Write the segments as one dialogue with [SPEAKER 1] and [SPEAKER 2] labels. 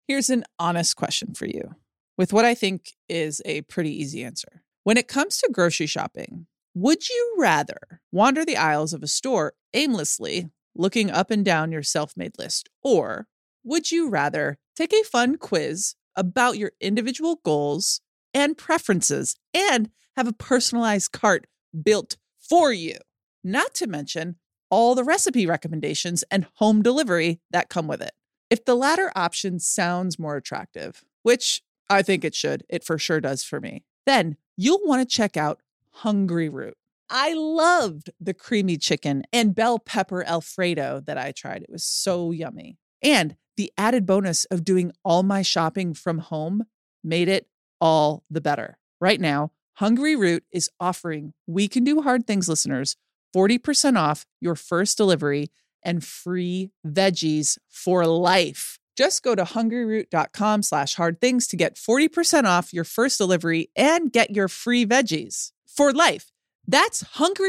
[SPEAKER 1] Here's an honest question for you, with what I think is a pretty easy answer. When it comes to grocery shopping, would you rather wander the aisles of a store aimlessly, looking up and down your self-made list, or would you rather take a fun quiz about your individual goals and preferences and have a personalized cart built for you? Not to mention all the recipe recommendations and home delivery that come with it. If the latter option sounds more attractive, which I think it should, it for sure does for me, then you'll want to check out Hungry Root. I loved the creamy chicken and bell pepper Alfredo that I tried. It was so yummy. And the added bonus of doing all my shopping from home made it all the better. Right now, Hungry Root is offering We Can Do Hard Things listeners 40% off your first delivery and free veggies for life. Just go to hungryroot.com/hardthings to get 40% off your first delivery and get your free veggies for life. That's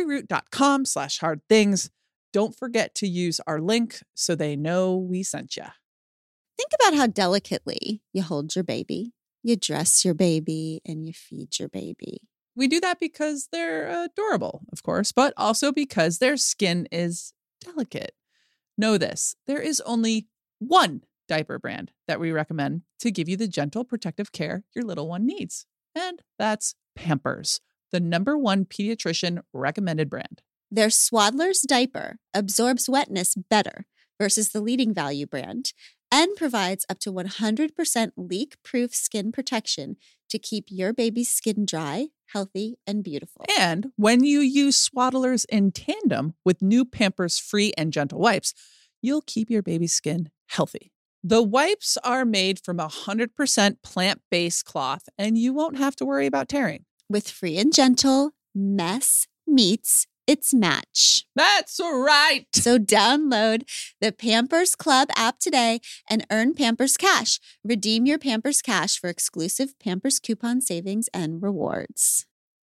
[SPEAKER 1] hungryroot.com/hardthings. Don't forget to use our link so they know we sent you.
[SPEAKER 2] Think about how delicately you hold your baby, you dress your baby, and you feed your baby.
[SPEAKER 1] We do that because they're adorable, of course, but also because their skin is delicate. Know this, there is only one diaper brand that we recommend to give you the gentle protective care your little one needs. And that's Pampers, the #1 pediatrician recommended brand.
[SPEAKER 2] Their Swaddler's diaper absorbs wetness better versus the leading value brand and provides up to 100% leak-proof skin protection to keep your baby's skin dry, healthy, and beautiful.
[SPEAKER 1] And when you use Swaddlers in tandem with new Pampers Free and Gentle wipes, you'll keep your baby's skin healthy. The wipes are made from 100% plant-based cloth, and you won't have to worry about tearing.
[SPEAKER 2] With Free and Gentle, mess meets its match.
[SPEAKER 1] That's right.
[SPEAKER 2] So download the Pampers Club app today and earn Pampers Cash. Redeem your Pampers Cash for exclusive Pampers coupon savings and rewards.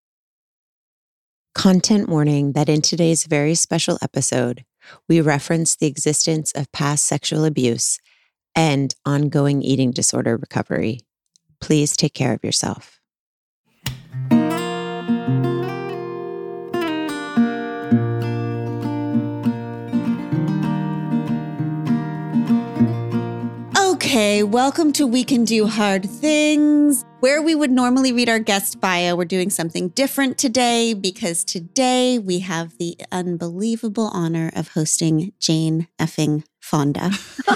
[SPEAKER 3] Content warning that in today's very special episode, we reference the existence of past sexual abuse and ongoing eating disorder recovery. Please take care of yourself.
[SPEAKER 2] Okay, welcome to We Can Do Hard Things. Where we would normally read our guest bio, we're doing something different today because today we have the unbelievable honor of hosting Jane effing Fonda,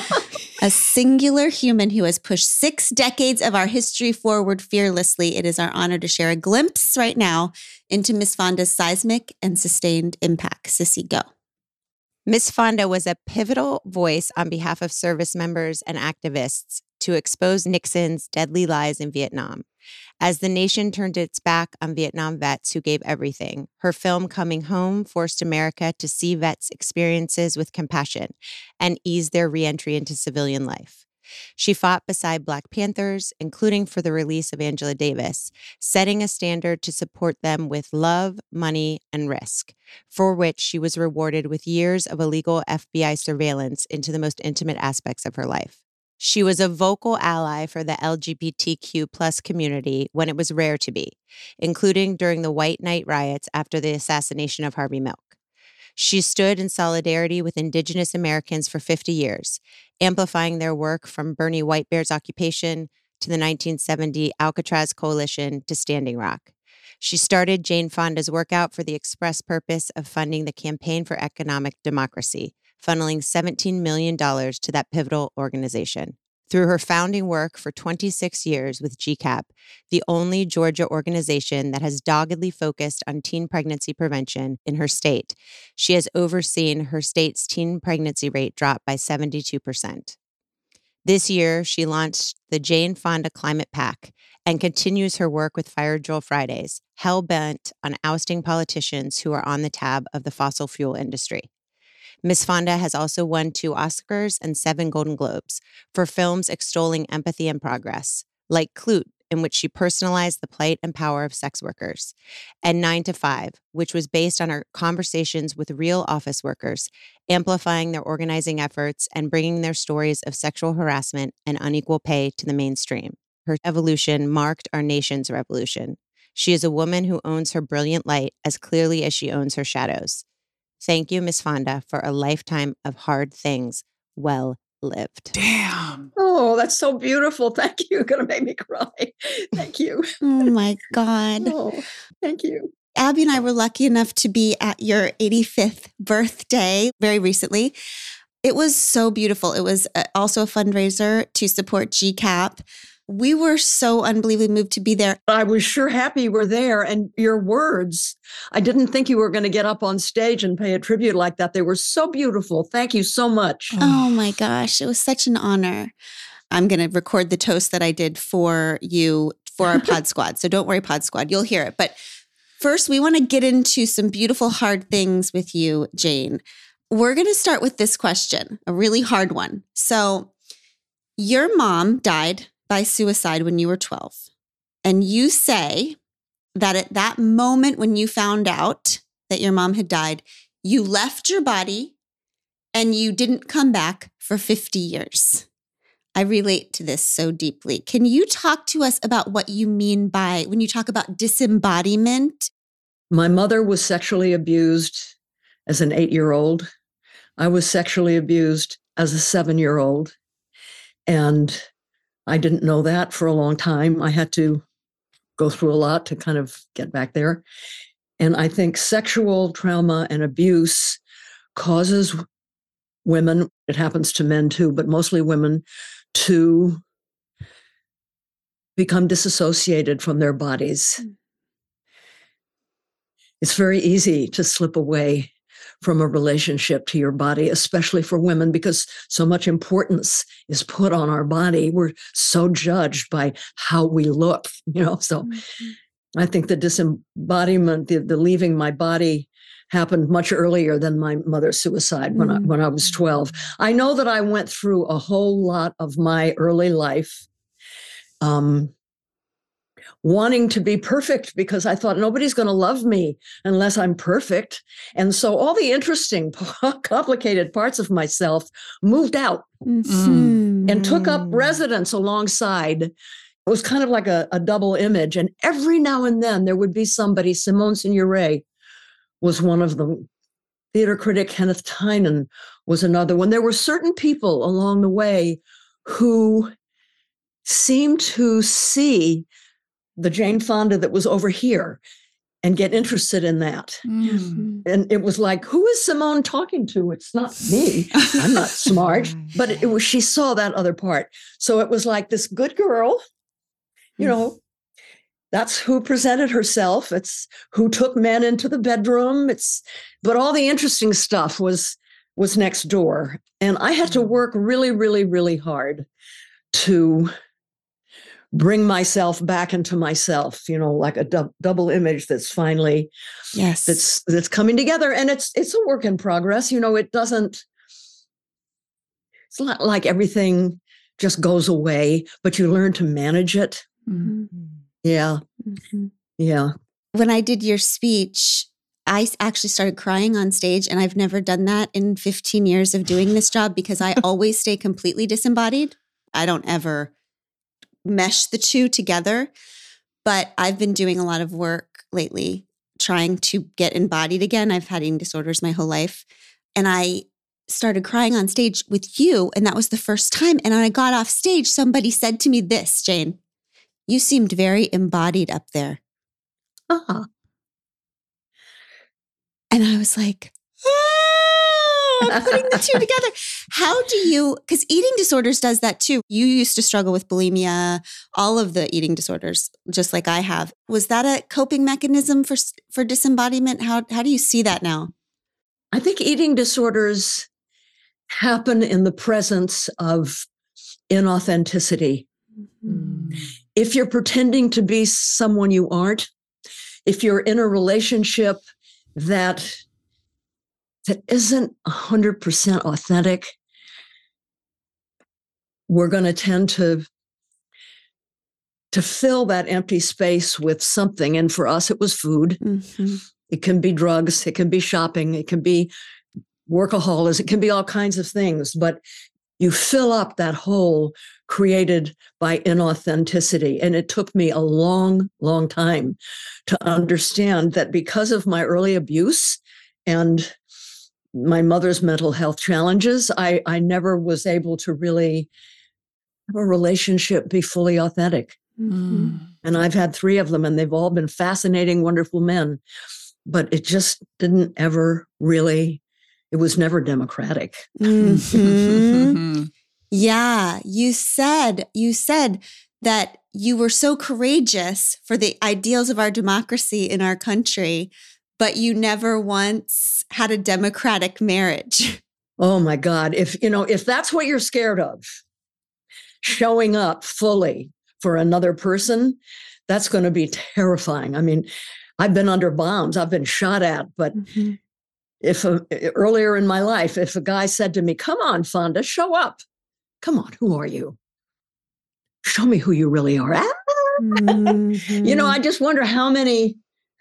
[SPEAKER 2] a singular human who has pushed 6 decades of our history forward fearlessly. It is our honor to share a glimpse right now into Miss Fonda's seismic and sustained impact. Sissy, go.
[SPEAKER 3] Ms. Fonda was a pivotal voice on behalf of service members and activists to expose Nixon's deadly lies in Vietnam. As the nation turned its back on Vietnam vets who gave everything, her film Coming Home forced America to see vets' experiences with compassion and ease their reentry into civilian life. She fought beside Black Panthers, including for the release of Angela Davis, setting a standard to support them with love, money, and risk, for which she was rewarded with years of illegal FBI surveillance into the most intimate aspects of her life. She was a vocal ally for the LGBTQ+ community when it was rare to be, including during the White Night riots after the assassination of Harvey Milk. She stood in solidarity with Indigenous Americans for 50 years, amplifying their work from Bernie Whitebear's occupation to the 1970 Alcatraz Coalition to Standing Rock. She started Jane Fonda's workout for the express purpose of funding the Campaign for Economic Democracy, funneling $17 million to that pivotal organization. Through her founding work for 26 years with GCAP, the only Georgia organization that has doggedly focused on teen pregnancy prevention in her state, she has overseen her state's teen pregnancy rate drop by 72%. This year, she launched the Jane Fonda Climate PAC and continues her work with Fire Drill Fridays, hell-bent on ousting politicians who are on the tab of the fossil fuel industry. Ms. Fonda has also won 2 Oscars and 7 Golden Globes for films extolling empathy and progress, like Klute in which she personalized the plight and power of sex workers, and 9 to 5, which was based on her conversations with real office workers, amplifying their organizing efforts and bringing their stories of sexual harassment and unequal pay to the mainstream. Her evolution marked our nation's revolution. She is a woman who owns her brilliant light as clearly as she owns her shadows. Thank you, Miss Fonda, for a lifetime of hard things well lived.
[SPEAKER 1] Damn.
[SPEAKER 4] Oh, that's so beautiful. Thank you. You're going to make me cry. Thank you.
[SPEAKER 2] Oh my God.
[SPEAKER 4] Oh, thank you.
[SPEAKER 2] Abby and I were lucky enough to be at your 85th birthday very recently. It was so beautiful. It was also a fundraiser to support GCAP. We were so unbelievably moved to be there.
[SPEAKER 4] I was sure happy you were there. And your words, I didn't think you were going to get up on stage and pay a tribute like that. They were so beautiful. Thank you so much.
[SPEAKER 2] Oh my gosh, it was such an honor. I'm going to record the toast that I did for you for our Pod Squad. So don't worry, Pod Squad, you'll hear it. But first, we want to get into some beautiful, hard things with you, Jane. We're going to start with this question, a really hard one. So your mom died by suicide when you were 12. And you say that at that moment when you found out that your mom had died, you left your body and you didn't come back for 50 years. I relate to this so deeply. Can you talk to us about what you mean by when you talk about disembodiment?
[SPEAKER 4] My mother was sexually abused as an 8-year-old. I was sexually abused as a 7-year-old. And I didn't know that for a long time. I had to go through a lot to kind of get back there. And I think sexual trauma and abuse causes women, it happens to men too, but mostly women, to become disassociated from their bodies. It's very easy to slip away from a relationship to your body, especially for women, because so much importance is put on our body. We're so judged by how we look, so I think the disembodiment, the leaving my body happened much earlier than my mother's suicide when I was 12. I know that I went through a whole lot of my early life wanting to be perfect because I thought nobody's going to love me unless I'm perfect. And so all the interesting, complicated parts of myself moved out and took up residence alongside. It was kind of like a double image. And every now and then there would be somebody, Simone Signoret was one of them. Theater critic Kenneth Tynan was another one. There were certain people along the way who seemed to see the Jane Fonda that was over here and get interested in that. And it was like, who is Simone talking to? It's not me. I'm not smart. But it was, she saw that other part. So it was like this good girl, that's who presented herself. It's who took men into the bedroom. But all the interesting stuff was next door. And I had to work really, really, really hard to bring myself back into myself, like a double image that's finally, that's coming together. And it's a work in progress. It's not like everything just goes away, but you learn to manage it. Yeah. Yeah.
[SPEAKER 2] When I did your speech, I actually started crying on stage, and I've never done that in 15 years of doing this job because I always stay completely disembodied. I don't ever mesh the two together, but I've been doing a lot of work lately trying to get embodied again. I've had eating disorders my whole life, and I started crying on stage with you, and that was the first time. And when I got off stage, somebody said to me this, Jane, you seemed very embodied up there. And I was like, putting the two together. How do you, because eating disorders does that too. You used to struggle with bulimia, all of the eating disorders, just like I have. Was that a coping mechanism for disembodiment? How do you see that now?
[SPEAKER 4] I think eating disorders happen in the presence of inauthenticity. If you're pretending to be someone you aren't, if you're in a relationship that isn't 100% authentic, we're going to tend to to fill that empty space with something. And for us, it was food.
[SPEAKER 2] Mm-hmm.
[SPEAKER 4] It can be drugs. It can be shopping. It can be workaholism. It can be all kinds of things. But you fill up that hole created by inauthenticity. And it took me a long, long time to understand that because of my early abuse and my mother's mental health challenges, I never was able to really have a relationship be fully authentic.
[SPEAKER 2] Mm-hmm.
[SPEAKER 4] And I've had 3 of them, and they've all been fascinating, wonderful men. But it just didn't ever really, it was never democratic.
[SPEAKER 2] Mm-hmm. Yeah. You said that you were so courageous for the ideals of our democracy in our country, but you never once had a democratic marriage.
[SPEAKER 4] Oh my God. If that's what you're scared of, showing up fully for another person, that's going to be terrifying. I mean, I've been under bombs, I've been shot at, but
[SPEAKER 2] Mm-hmm.
[SPEAKER 4] Earlier in my life, if a guy said to me, "Come on, Fonda, show up. Come on, who are you? Show me who you really are."
[SPEAKER 2] Mm-hmm.
[SPEAKER 4] I just wonder how many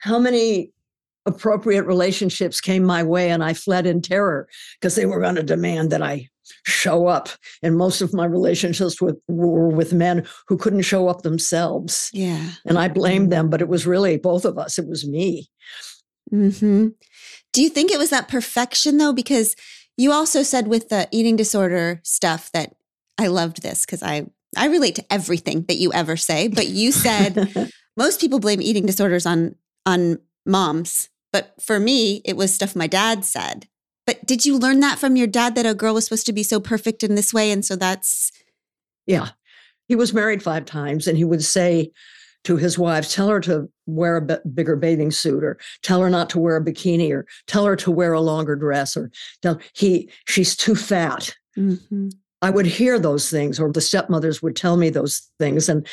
[SPEAKER 4] appropriate relationships came my way, and I fled in terror because they were going to demand that I show up. And most of my relationships were with men who couldn't show up themselves.
[SPEAKER 2] Yeah.
[SPEAKER 4] And I blamed them, but it was really both of us. It was me.
[SPEAKER 2] Mm-hmm. Do you think it was that perfection though? Because you also said with the eating disorder stuff that I loved this because I relate to everything that you ever say, but you said most people blame eating disorders on moms. But for me, it was stuff my dad said. But did you learn that from your dad that a girl was supposed to be so perfect in this way? And so that's...
[SPEAKER 4] Yeah. He was married 5 times, and he would say to his wives, tell her to wear a bigger bathing suit, or tell her not to wear a bikini, or tell her to wear a longer dress, or she's too fat.
[SPEAKER 2] Mm-hmm.
[SPEAKER 4] I would hear those things, or the stepmothers would tell me those things. And,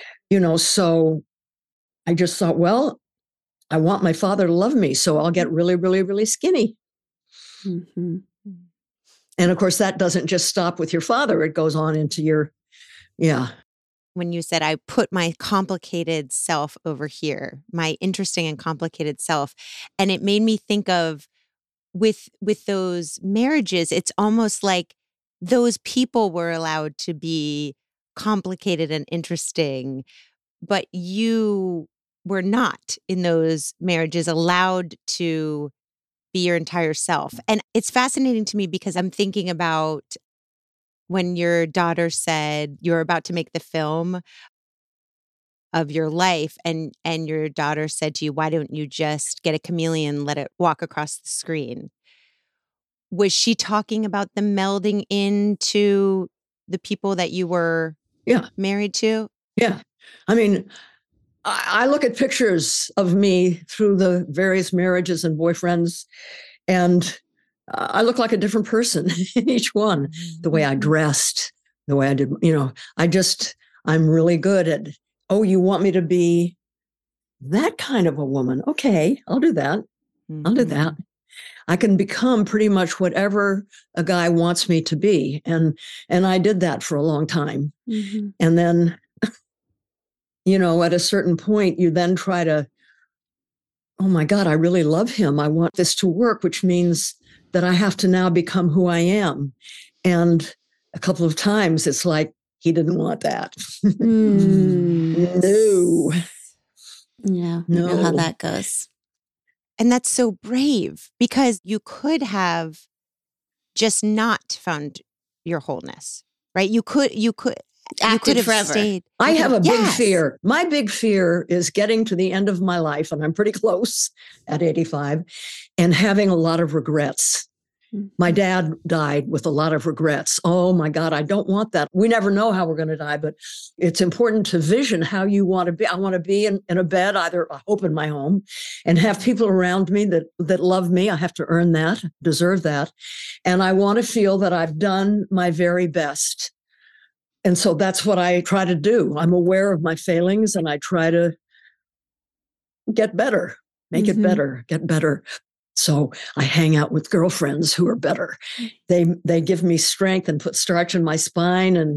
[SPEAKER 4] so I just thought, well, I want my father to love me, so I'll get really, really, really skinny.
[SPEAKER 2] Mm-hmm.
[SPEAKER 4] And of course, that doesn't just stop with your father. It goes on into your, yeah.
[SPEAKER 3] When you said, I put my complicated self over here, my interesting and complicated self. And it made me think of with those marriages, it's almost like those people were allowed to be complicated and interesting, but you were not in those marriages allowed to be your entire self. And it's fascinating to me because I'm thinking about when your daughter said you're about to make the film of your life, and your daughter said to you, why don't you just get a chameleon, let it walk across the screen? Was she talking about the melding into the people that you were married to?
[SPEAKER 4] Yeah. I mean, I look at pictures of me through the various marriages and boyfriends, and I look like a different person in each one. The way I dressed, the way I did, I'm really good at, you want me to be that kind of a woman? Okay, I'll do that. I'll do that. I can become pretty much whatever a guy wants me to be. And I did that for a long time.
[SPEAKER 2] Mm-hmm.
[SPEAKER 4] And then, at a certain point, you then try to, oh my God, I really love him. I want this to work, which means that I have to now become who I am. And a couple of times it's like, he didn't want that. No.
[SPEAKER 2] Yeah, you know how that goes.
[SPEAKER 3] And that's so brave because you could have just not found your wholeness, right? You could
[SPEAKER 2] Acted
[SPEAKER 3] have
[SPEAKER 2] forever.
[SPEAKER 3] Stayed.
[SPEAKER 4] I have a big fear. My big fear is getting to the end of my life, and I'm pretty close at 85, and having a lot of regrets. My dad died with a lot of regrets. Oh my God, I don't want that. We never know how we're going to die, but it's important to vision how you want to be. I want to be in a bed, either I hope in my home, and have people around me that love me. I have to earn that, deserve that. And I want to feel that I've done my very best. And so that's what I try to do. I'm aware of my failings, and I try to get better, make it better, get better. So I hang out with girlfriends who are better. They give me strength and put starch in my spine, and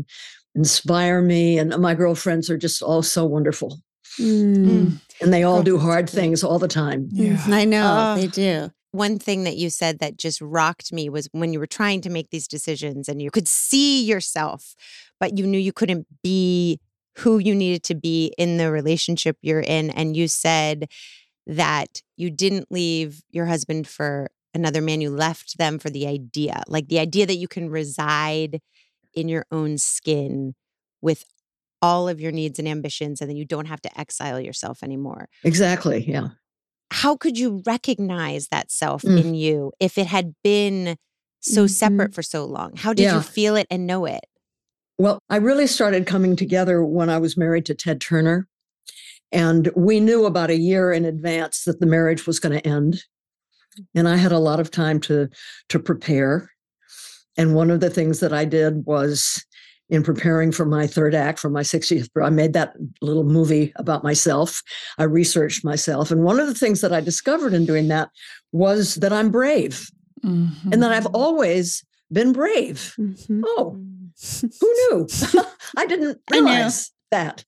[SPEAKER 4] inspire me. And my girlfriends are just all so wonderful.
[SPEAKER 2] Mm.
[SPEAKER 4] And they all do hard things all the time.
[SPEAKER 1] Yeah.
[SPEAKER 2] I know they do.
[SPEAKER 3] One thing that you said that just rocked me was when you were trying to make these decisions and you could see yourself, but you knew you couldn't be who you needed to be in the relationship you're in. And you said that you didn't leave your husband for another man. You left them for the idea, like the idea that you can reside in your own skin with all of your needs and ambitions, and then you don't have to exile yourself anymore.
[SPEAKER 4] Exactly. Yeah.
[SPEAKER 3] How could you recognize that self in you if it had been so separate for so long? How did you feel it and know it?
[SPEAKER 4] Well, I really started coming together when I was married to Ted Turner. And we knew about a year in advance that the marriage was going to end. And I had a lot of time to prepare. And one of the things that I did was, in preparing for my third act, for my 60th, I made that little movie about myself. I researched myself. And one of the things that I discovered in doing that was that I'm brave and that I've always been brave. Oh, who knew? I didn't realize that.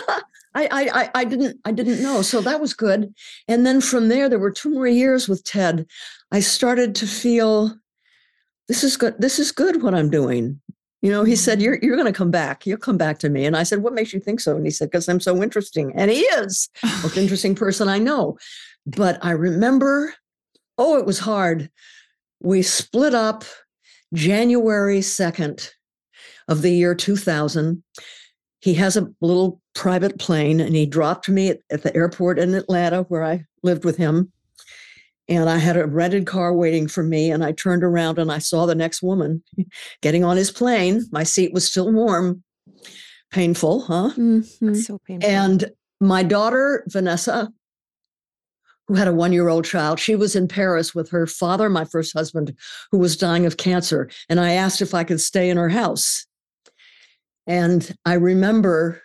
[SPEAKER 4] I didn't know. So that was good. And then from there were 2 more years with Ted. I started to feel, this is good. This is good what I'm doing. You know, he said, you're going to come back. You'll come back to me. And I said, what makes you think so? And he said, because I'm so interesting. And he is the most interesting person I know. But I remember, it was hard. We split up January 2nd of the year 2000. He has a little private plane and he dropped me at the airport in Atlanta where I lived with him. And I had a rented car waiting for me. And I turned around and I saw the next woman getting on his plane. My seat was still warm. Painful, huh?
[SPEAKER 3] So painful.
[SPEAKER 4] And my daughter, Vanessa, who had a 1-year-old child, she was in Paris with her father, my first husband, who was dying of cancer. And I asked if I could stay in her house. And I remember,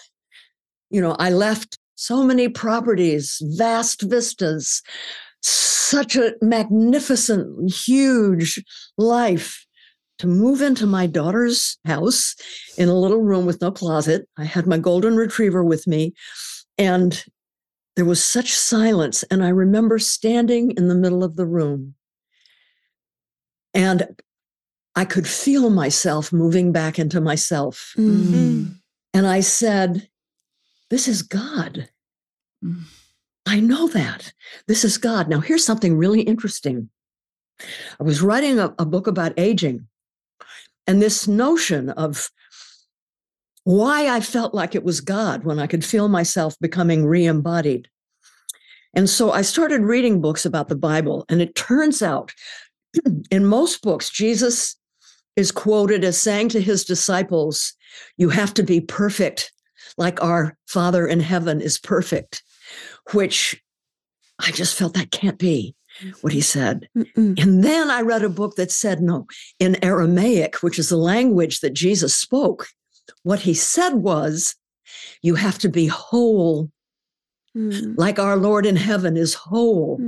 [SPEAKER 4] I left so many properties, vast vistas, such a magnificent, huge life to move into my daughter's house in a little room with no closet. I had my golden retriever with me, and there was such silence. And I remember standing in the middle of the room, and I could feel myself moving back into myself. And I said, this is God. I know that. This is God. Now, here's something really interesting. I was writing a book about aging, and this notion of why I felt like it was God when I could feel myself becoming re-embodied. And so I started reading books about the Bible, and it turns out in most books, Jesus is quoted as saying to his disciples, you have to be perfect like our Father in heaven is perfect, which I just felt that can't be what he said. And then I read a book that said, no, in Aramaic, which is the language that Jesus spoke, what he said was, you have to be whole, like our Lord in heaven is whole.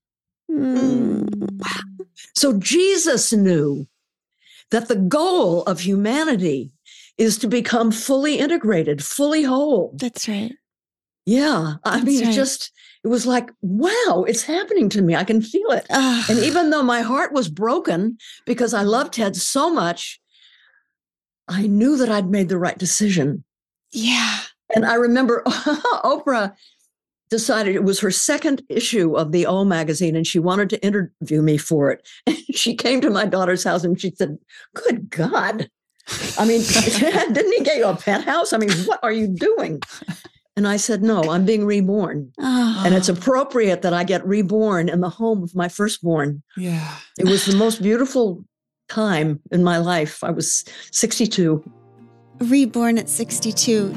[SPEAKER 4] So Jesus knew that the goal of humanity is to become fully integrated, fully whole.
[SPEAKER 2] That's right.
[SPEAKER 4] Yeah. I mean,
[SPEAKER 2] right.
[SPEAKER 4] it was like, wow, it's happening to me. I can feel it. And even though my heart was broken because I loved Ted so much, I knew that I'd made the right decision.
[SPEAKER 2] Yeah.
[SPEAKER 4] And I remember Oprah decided it was her second issue of the O magazine, and she wanted to interview me for it. And she came to my daughter's house and she said, good God. I mean, didn't he get you a penthouse? I mean, what are you doing? And I said, no, I'm being reborn. And it's appropriate that I get reborn in the home of my firstborn.
[SPEAKER 1] Yeah.
[SPEAKER 4] It was the most beautiful time in my life. I was 62.
[SPEAKER 2] Reborn at 62.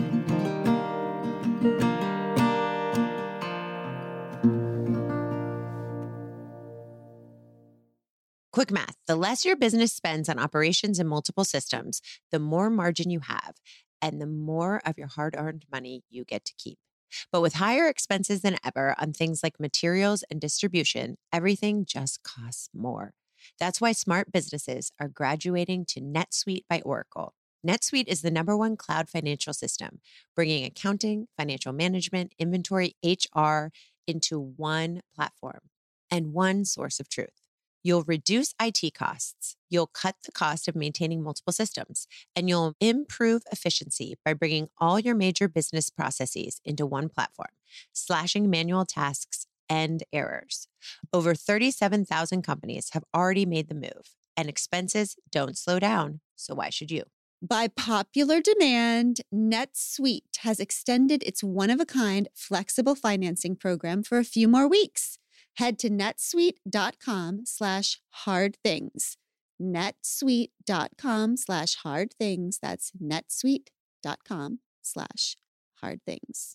[SPEAKER 3] Quick math. The less your business spends on operations and multiple systems, the more margin you have and the more of your hard-earned money you get to keep. But with higher expenses than ever on things like materials and distribution, everything just costs more. That's why smart businesses are graduating to NetSuite by Oracle. NetSuite is the #1 cloud financial system, bringing accounting, financial management, inventory, HR into one platform and one source of truth. You'll reduce IT costs, you'll cut the cost of maintaining multiple systems, and you'll improve efficiency by bringing all your major business processes into one platform, slashing manual tasks and errors. Over 37,000 companies have already made the move, and expenses don't slow down, so why should you?
[SPEAKER 2] By popular demand, NetSuite has extended its one-of-a-kind flexible financing program for a few more weeks. Head to netsuite.com/hardthings. netsuite.com/hardthings. That's netsuite.com/hardthings.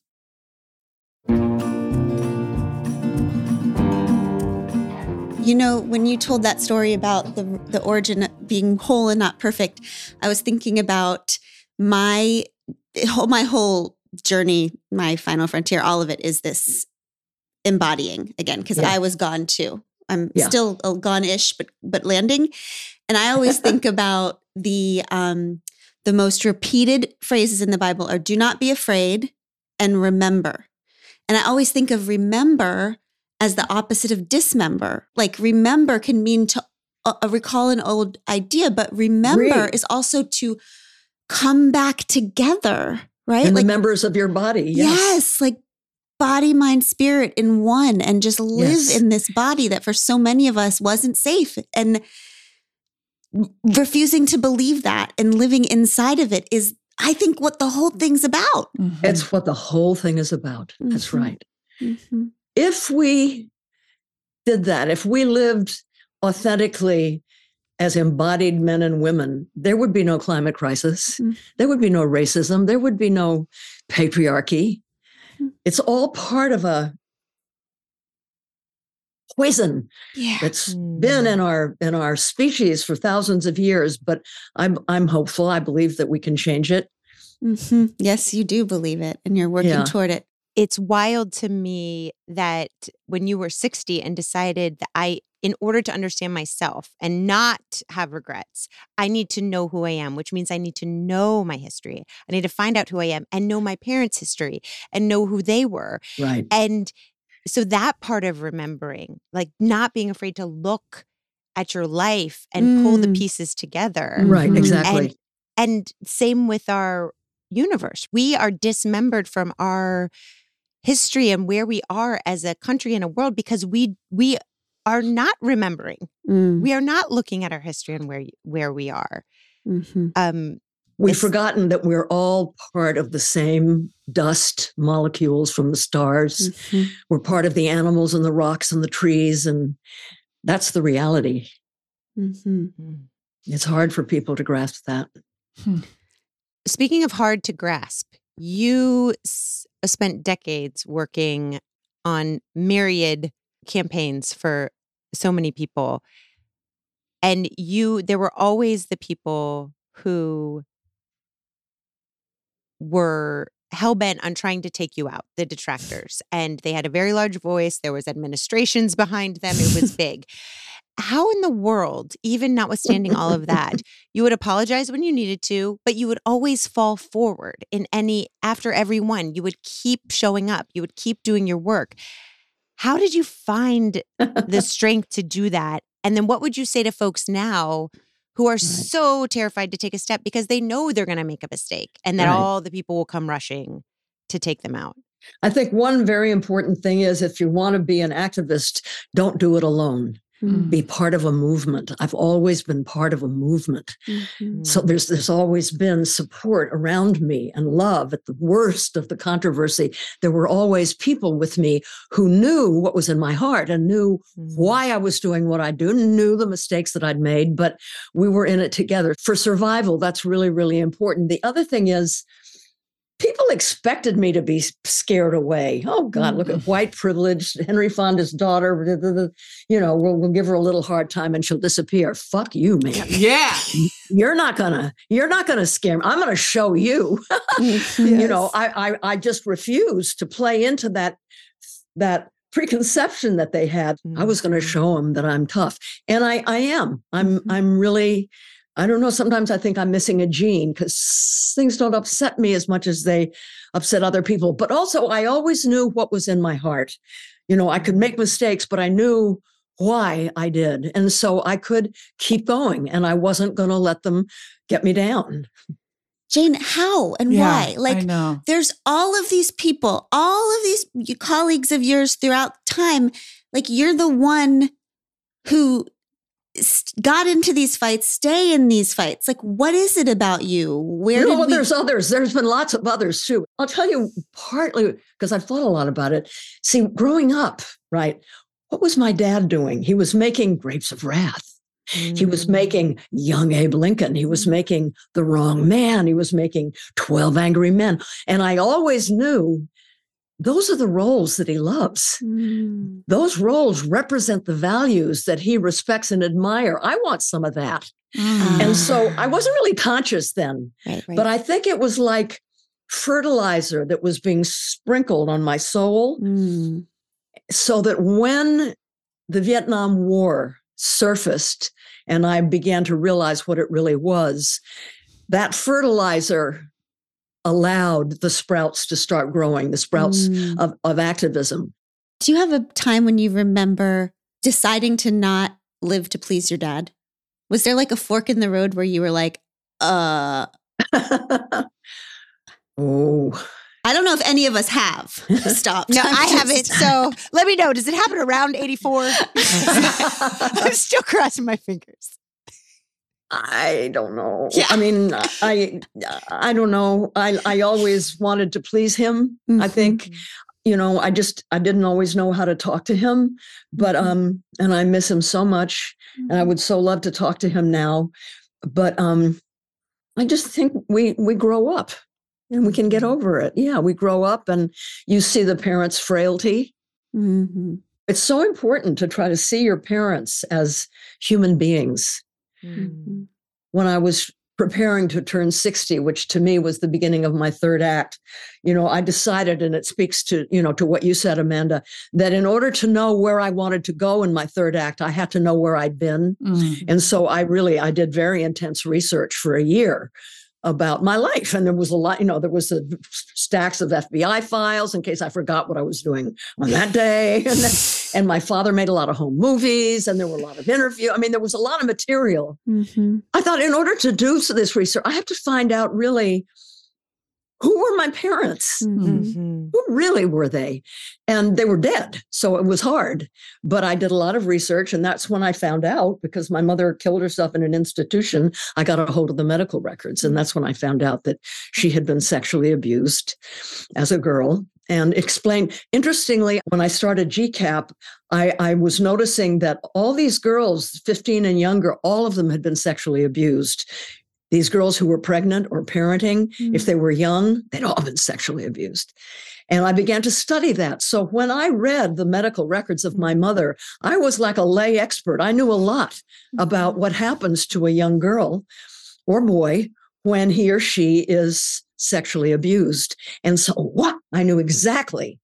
[SPEAKER 2] You know, when you told that story about the origin being whole and not perfect, I was thinking about my whole journey, my final frontier, all of it is this embodying again, because I was gone too. I'm still gone-ish, but landing. And I always think about the most repeated phrases in the Bible are "do not be afraid" and "remember." And I always think of remember as the opposite of dismember. Like remember can mean to recall an old idea, but remember is also to come back together, right?
[SPEAKER 4] And
[SPEAKER 2] like
[SPEAKER 4] the members of your body.
[SPEAKER 2] Yes, like body, mind, spirit in one, and just live in this body that for so many of us wasn't safe. And refusing to believe that and living inside of it is, I think, what the whole thing's about.
[SPEAKER 1] Mm-hmm.
[SPEAKER 4] It's what the whole thing is about. Mm-hmm. That's right.
[SPEAKER 2] Mm-hmm.
[SPEAKER 4] If we did that, if we lived authentically as embodied men and women, there would be no climate crisis. Mm-hmm. There would be no racism. There would be no patriarchy. Mm-hmm. It's all part of a poison that's been in our species for thousands of years. But I'm hopeful. I believe that we can change it.
[SPEAKER 2] Mm-hmm. Yes, you do believe it, and you're working toward it.
[SPEAKER 3] It's wild to me that when you were 60 and decided that in order to understand myself and not have regrets, I need to know who I am, which means I need to know my history. I need to find out who I am and know my parents' history and know who they were.
[SPEAKER 4] Right.
[SPEAKER 3] And so that part of remembering, like not being afraid to look at your life and pull the pieces together.
[SPEAKER 4] Right, exactly.
[SPEAKER 3] And same with our universe. We are dismembered from our history and where we are as a country and a world because we are not remembering. We are not looking at our history and where we are.
[SPEAKER 2] Mm-hmm.
[SPEAKER 4] We've forgotten that we're all part of the same dust molecules from the stars. Mm-hmm. We're part of the animals and the rocks and the trees, and that's the reality.
[SPEAKER 2] Mm-hmm.
[SPEAKER 4] It's hard for people to grasp that.
[SPEAKER 3] Speaking of hard to grasp, you spent decades working on myriad campaigns for so many people. And there were always the people who were hell-bent on trying to take you out, the detractors. And they had a very large voice. There was administrations behind them. It was big. How in the world, even notwithstanding all of that, you would apologize when you needed to, but you would always fall forward after every one. You would keep showing up. You would keep doing your work. How did you find the strength to do that? And then what would you say to folks now who are so terrified to take a step because they know they're going to make a mistake and that all the people will come rushing to take them out?
[SPEAKER 4] I think one very important thing is if you want to be an activist, don't do it alone. Mm-hmm. Be part of a movement. I've always been part of a movement. Mm-hmm. So there's always been support around me and love at the worst of the controversy. There were always people with me who knew what was in my heart and knew why I was doing what I do, knew the mistakes that I'd made, but we were in it together. For survival, that's really, really important. The other thing is, people expected me to be scared away. Oh, God, look at white privilege, Henry Fonda's daughter, we'll give her a little hard time and she'll disappear. Fuck you, man.
[SPEAKER 1] Yeah.
[SPEAKER 4] You're not gonna scare me. I'm going to show you.
[SPEAKER 2] Yes.
[SPEAKER 4] I just refused to play into that preconception that they had. I was going to show them that I'm tough. And I am. I'm really I don't know. Sometimes I think I'm missing a gene because things don't upset me as much as they upset other people. But also, I always knew what was in my heart. I could make mistakes, but I knew why I did. And so I could keep going, and I wasn't going to let them get me down.
[SPEAKER 2] Jane, how and why?
[SPEAKER 1] I know.
[SPEAKER 2] There's all of these people, all of these colleagues of yours throughout time. You're the one who got into these fights, stay in these fights. What is it about you?
[SPEAKER 4] There's others. There's been lots of others too. I'll tell you partly because I've thought a lot about it. See, growing up, right? What was my dad doing? He was making Grapes of Wrath. He was making Young Abe Lincoln. He was making The Wrong Man. He was making 12 Angry Men. And I always knew those are the roles that he loves. Those roles represent the values that he respects and admires. I want some of that. And so I wasn't really conscious then,
[SPEAKER 2] right.
[SPEAKER 4] But I think it was like fertilizer that was being sprinkled on my soul so that when the Vietnam War surfaced and I began to realize what it really was, that fertilizer allowed the sprouts to start growing, the sprouts of activism.
[SPEAKER 2] Do you have a time when you remember deciding to not live to please your dad? Was there a fork in the road where you were like,
[SPEAKER 4] Oh.
[SPEAKER 2] I don't know if any of us have stopped.
[SPEAKER 3] No, I haven't. So let me know. Does it happen around 84? I'm still crossing my fingers.
[SPEAKER 4] I don't know.
[SPEAKER 2] Yeah.
[SPEAKER 4] I mean, I don't know. I always wanted to please him. I think, I didn't always know how to talk to him, but, and I miss him so much and I would so love to talk to him now. But, I just think we grow up and we can get over it. Yeah. We grow up and you see the parents' frailty. It's so important to try to see your parents as human beings. When I was preparing to turn 60, which to me was the beginning of my third act, I decided, and it speaks to, to what you said, Amanda, that in order to know where I wanted to go in my third act, I had to know where I'd been. And so I did very intense research for a year about my life. And there was a lot, there was stacks of FBI files in case I forgot what I was doing on that day. And my father made a lot of home movies and there were a lot of interviews. I mean, there was a lot of material. I thought in order to do this research, I have to find out really who were my parents? Who really were they? And they were dead. So it was hard. But I did a lot of research. And that's when I found out, because my mother killed herself in an institution, I got a hold of the medical records. And that's when I found out that she had been sexually abused as a girl. And explained, interestingly, when I started GCAP, I was noticing that all these girls, 15 and younger, all of them had been sexually abused. These girls who were pregnant or parenting, if they were young, they'd all been sexually abused. And I began to study that. So when I read the medical records of my mother, I was like a lay expert. I knew a lot about what happens to a young girl or boy when he or she is sexually abused. And so I knew exactly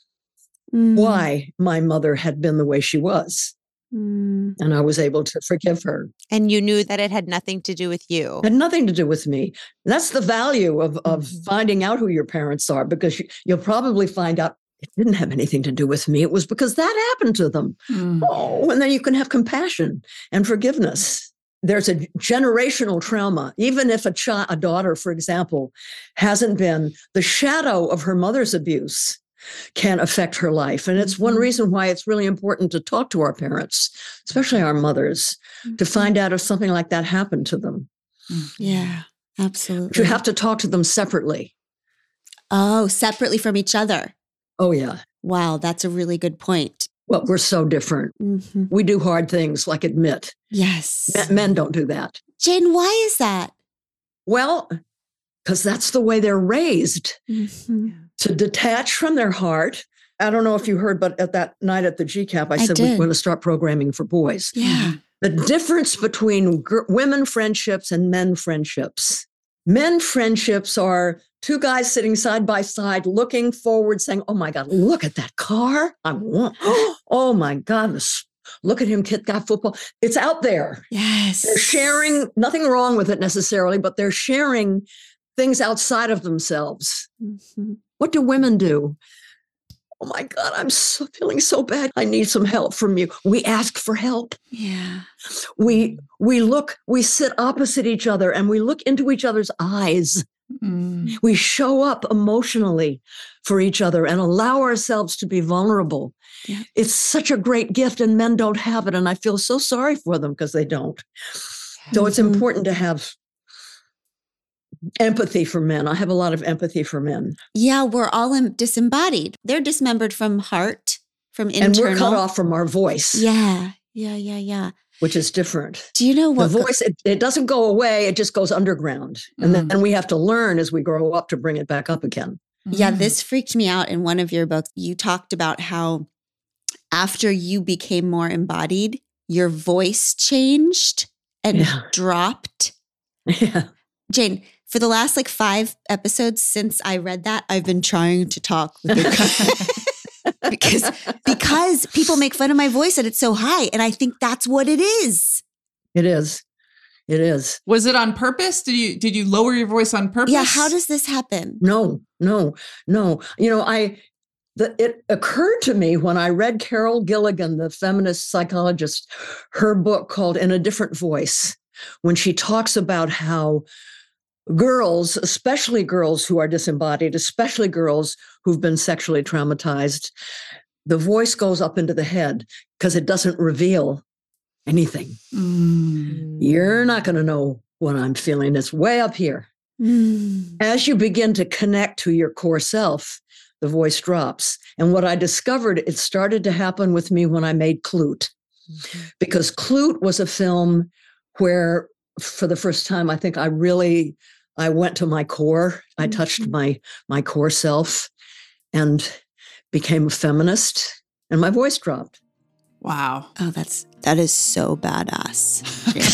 [SPEAKER 4] why my mother had been the way she was. And I was able to forgive her.
[SPEAKER 3] And you knew that it had nothing to do with you.
[SPEAKER 4] It had nothing to do with me. That's the value of finding out who your parents are, because you'll probably find out it didn't have anything to do with me. It was because that happened to them. Oh, and then you can have compassion and forgiveness. There's a generational trauma. Even if a daughter, for example, hasn't been, the shadow of her mother's abuse can affect her life. And it's one reason why it's really important to talk to our parents, especially our mothers, to find out if something like that happened to them.
[SPEAKER 2] Yeah, absolutely.
[SPEAKER 4] But you have to talk to them separately.
[SPEAKER 2] Oh, separately from each other.
[SPEAKER 4] Oh, yeah.
[SPEAKER 2] Wow, that's a really good point.
[SPEAKER 4] Well, we're so different. We do hard things like admit.
[SPEAKER 2] Yes.
[SPEAKER 4] Men don't do that.
[SPEAKER 2] Jane, why is that?
[SPEAKER 4] Well, because that's the way they're raised. To detach from their heart. I don't know if you heard, but at that night at the GCAP, I said we're going to start programming for boys.
[SPEAKER 2] Yeah.
[SPEAKER 4] The difference between women friendships and men friendships. Men friendships are two guys sitting side by side, looking forward, saying, oh my God, look at that car. I want, oh my God, the look at him, kid got football. It's out there.
[SPEAKER 2] Yes.
[SPEAKER 4] They're sharing, nothing wrong with it necessarily, but they're sharing things outside of themselves.
[SPEAKER 2] Mm-hmm.
[SPEAKER 4] What do women do? Oh my God, I'm feeling so bad. I need some help from you. We ask for help.
[SPEAKER 2] Yeah.
[SPEAKER 4] We sit opposite each other and we look into each other's eyes.
[SPEAKER 1] Mm.
[SPEAKER 4] We show up emotionally for each other and allow ourselves to be vulnerable.
[SPEAKER 2] Yeah.
[SPEAKER 4] It's such a great gift and men don't have it. And I feel so sorry for them because they don't. So it's important to have empathy for men. I have a lot of empathy for men.
[SPEAKER 2] Yeah, we're all disembodied. They're dismembered from heart, from internal.
[SPEAKER 4] And we're cut off from our voice.
[SPEAKER 2] Yeah.
[SPEAKER 4] Which is different.
[SPEAKER 2] Do you know what?
[SPEAKER 4] The voice, it doesn't go away. It just goes underground. And then we have to learn as we grow up to bring it back up again.
[SPEAKER 2] Yeah, this freaked me out in one of your books. You talked about how after you became more embodied, your voice changed and dropped.
[SPEAKER 4] Yeah.
[SPEAKER 2] Jane, for the last 5 episodes since I read that, I've been trying to talk with your because people make fun of my voice and it's so high. And I think that's what it is.
[SPEAKER 4] It is. It is.
[SPEAKER 1] Was it on purpose? Did you lower your voice on purpose?
[SPEAKER 2] Yeah. How does this happen?
[SPEAKER 4] No. It occurred to me when I read Carol Gilligan, the feminist psychologist, her book called In a Different Voice, when she talks about how girls, especially girls who are disembodied, especially girls who've been sexually traumatized, the voice goes up into the head because it doesn't reveal anything. You're not going to know what I'm feeling. It's way up here. As you begin to connect to your core self, the voice drops. And what I discovered, it started to happen with me when I made Klute. Because Klute was a film where, for the first time, I think I went to my core. I touched my core self and became a feminist, and my voice dropped.
[SPEAKER 1] Wow.
[SPEAKER 2] Oh, that is so badass.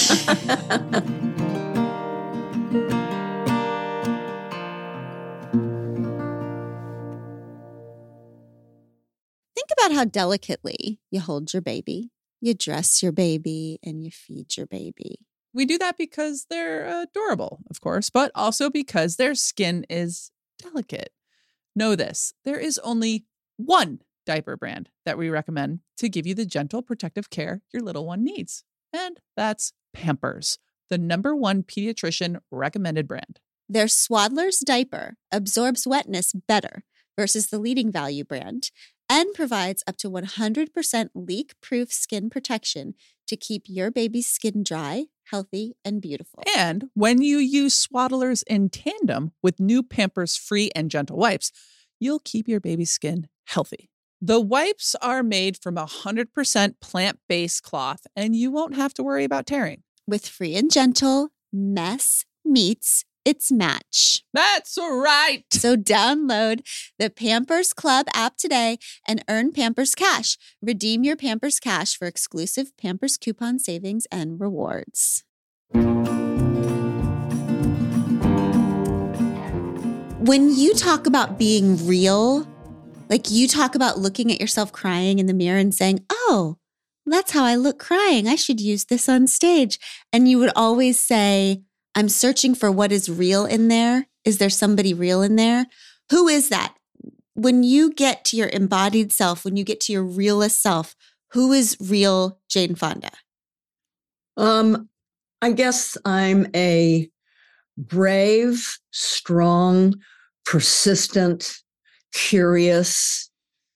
[SPEAKER 2] Think about how delicately you hold your baby, you dress your baby, and you feed your baby.
[SPEAKER 1] We do that because they're adorable, of course, but also because their skin is delicate. Know this, there is only one diaper brand that we recommend to give you the gentle protective care your little one needs. And that's Pampers, the #1 pediatrician recommended brand.
[SPEAKER 2] Their Swaddler's diaper absorbs wetness better versus the leading value brand and provides up to 100% leak-proof skin protection to keep your baby's skin dry, healthy, and beautiful.
[SPEAKER 1] And when you use Swaddlers in tandem with new Pampers Free and Gentle wipes, you'll keep your baby's skin healthy. The wipes are made from 100% plant-based cloth, and you won't have to worry about tearing.
[SPEAKER 2] With Free and Gentle, mess meets its match.
[SPEAKER 1] That's right.
[SPEAKER 2] So download the Pampers Club app today and earn Pampers Cash. Redeem your Pampers Cash for exclusive Pampers coupon savings and rewards. When you talk about being real, you talk about looking at yourself crying in the mirror and saying, oh, that's how I look crying. I should use this on stage. And you would always say, I'm searching for what is real in there. Is there somebody real in there? Who is that? When you get to your embodied self, when you get to your realest self, who is real Jane Fonda?
[SPEAKER 4] I guess I'm a brave, strong, persistent, curious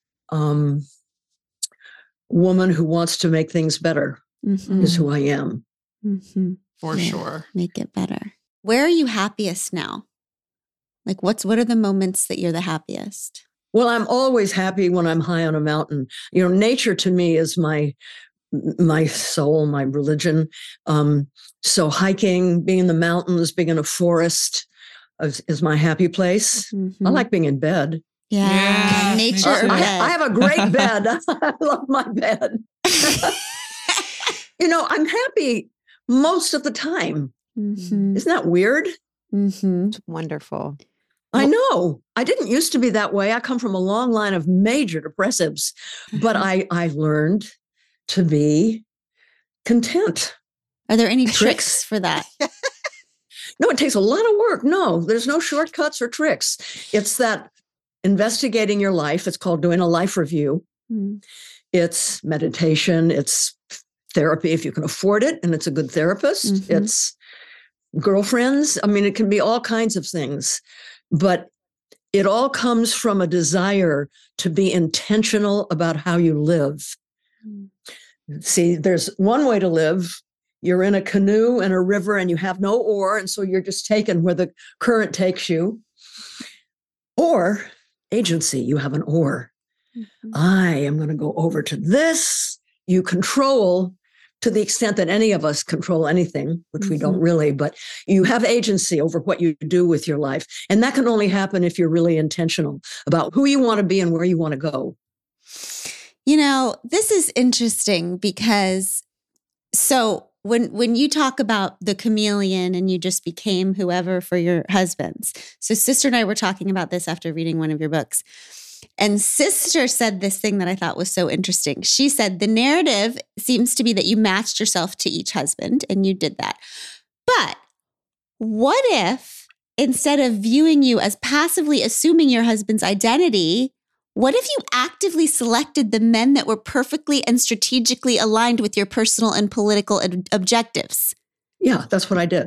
[SPEAKER 4] woman who wants to make things better is who I am.
[SPEAKER 1] For sure.
[SPEAKER 2] Make it better. Where are you happiest now? What are the moments that you're the happiest?
[SPEAKER 4] Well, I'm always happy when I'm high on a mountain. Nature to me is my soul, my religion. So hiking, being in the mountains, being in a forest is my happy place. I like being in bed.
[SPEAKER 2] Yeah. Nature.
[SPEAKER 4] I have a great bed. I love my bed. I'm happy most of the time. Isn't that weird?
[SPEAKER 3] It's wonderful.
[SPEAKER 4] I know. I didn't used to be that way. I come from a long line of major depressives, but I learned to be content.
[SPEAKER 2] Are there any tricks for that?
[SPEAKER 4] No, it takes a lot of work. No, there's no shortcuts or tricks. It's that investigating your life. It's called doing a life review. It's meditation. It's therapy if you can afford it, and it's a good therapist. It's girlfriends. I mean, it can be all kinds of things, but it all comes from a desire to be intentional about how you live. See, there's one way to live. You're in a canoe in a river and you have no oar, and so you're just taken where the current takes you. Or agency, you have an oar. I am going to go over to this. You control to the extent that any of us control anything, which we don't really, but you have agency over what you do with your life. And that can only happen if you're really intentional about who you want to be and where you want to go.
[SPEAKER 2] You know, this is interesting because when you talk about the chameleon and you just became whoever for your husbands. So Sister and I were talking about this after reading one of your books. And Sister said this thing that I thought was so interesting. She said, the narrative seems to be that you matched yourself to each husband, and you did that. But what if instead of viewing you as passively assuming your husband's identity, what if you actively selected the men that were perfectly and strategically aligned with your personal and political objectives?
[SPEAKER 4] Yeah, that's what I did.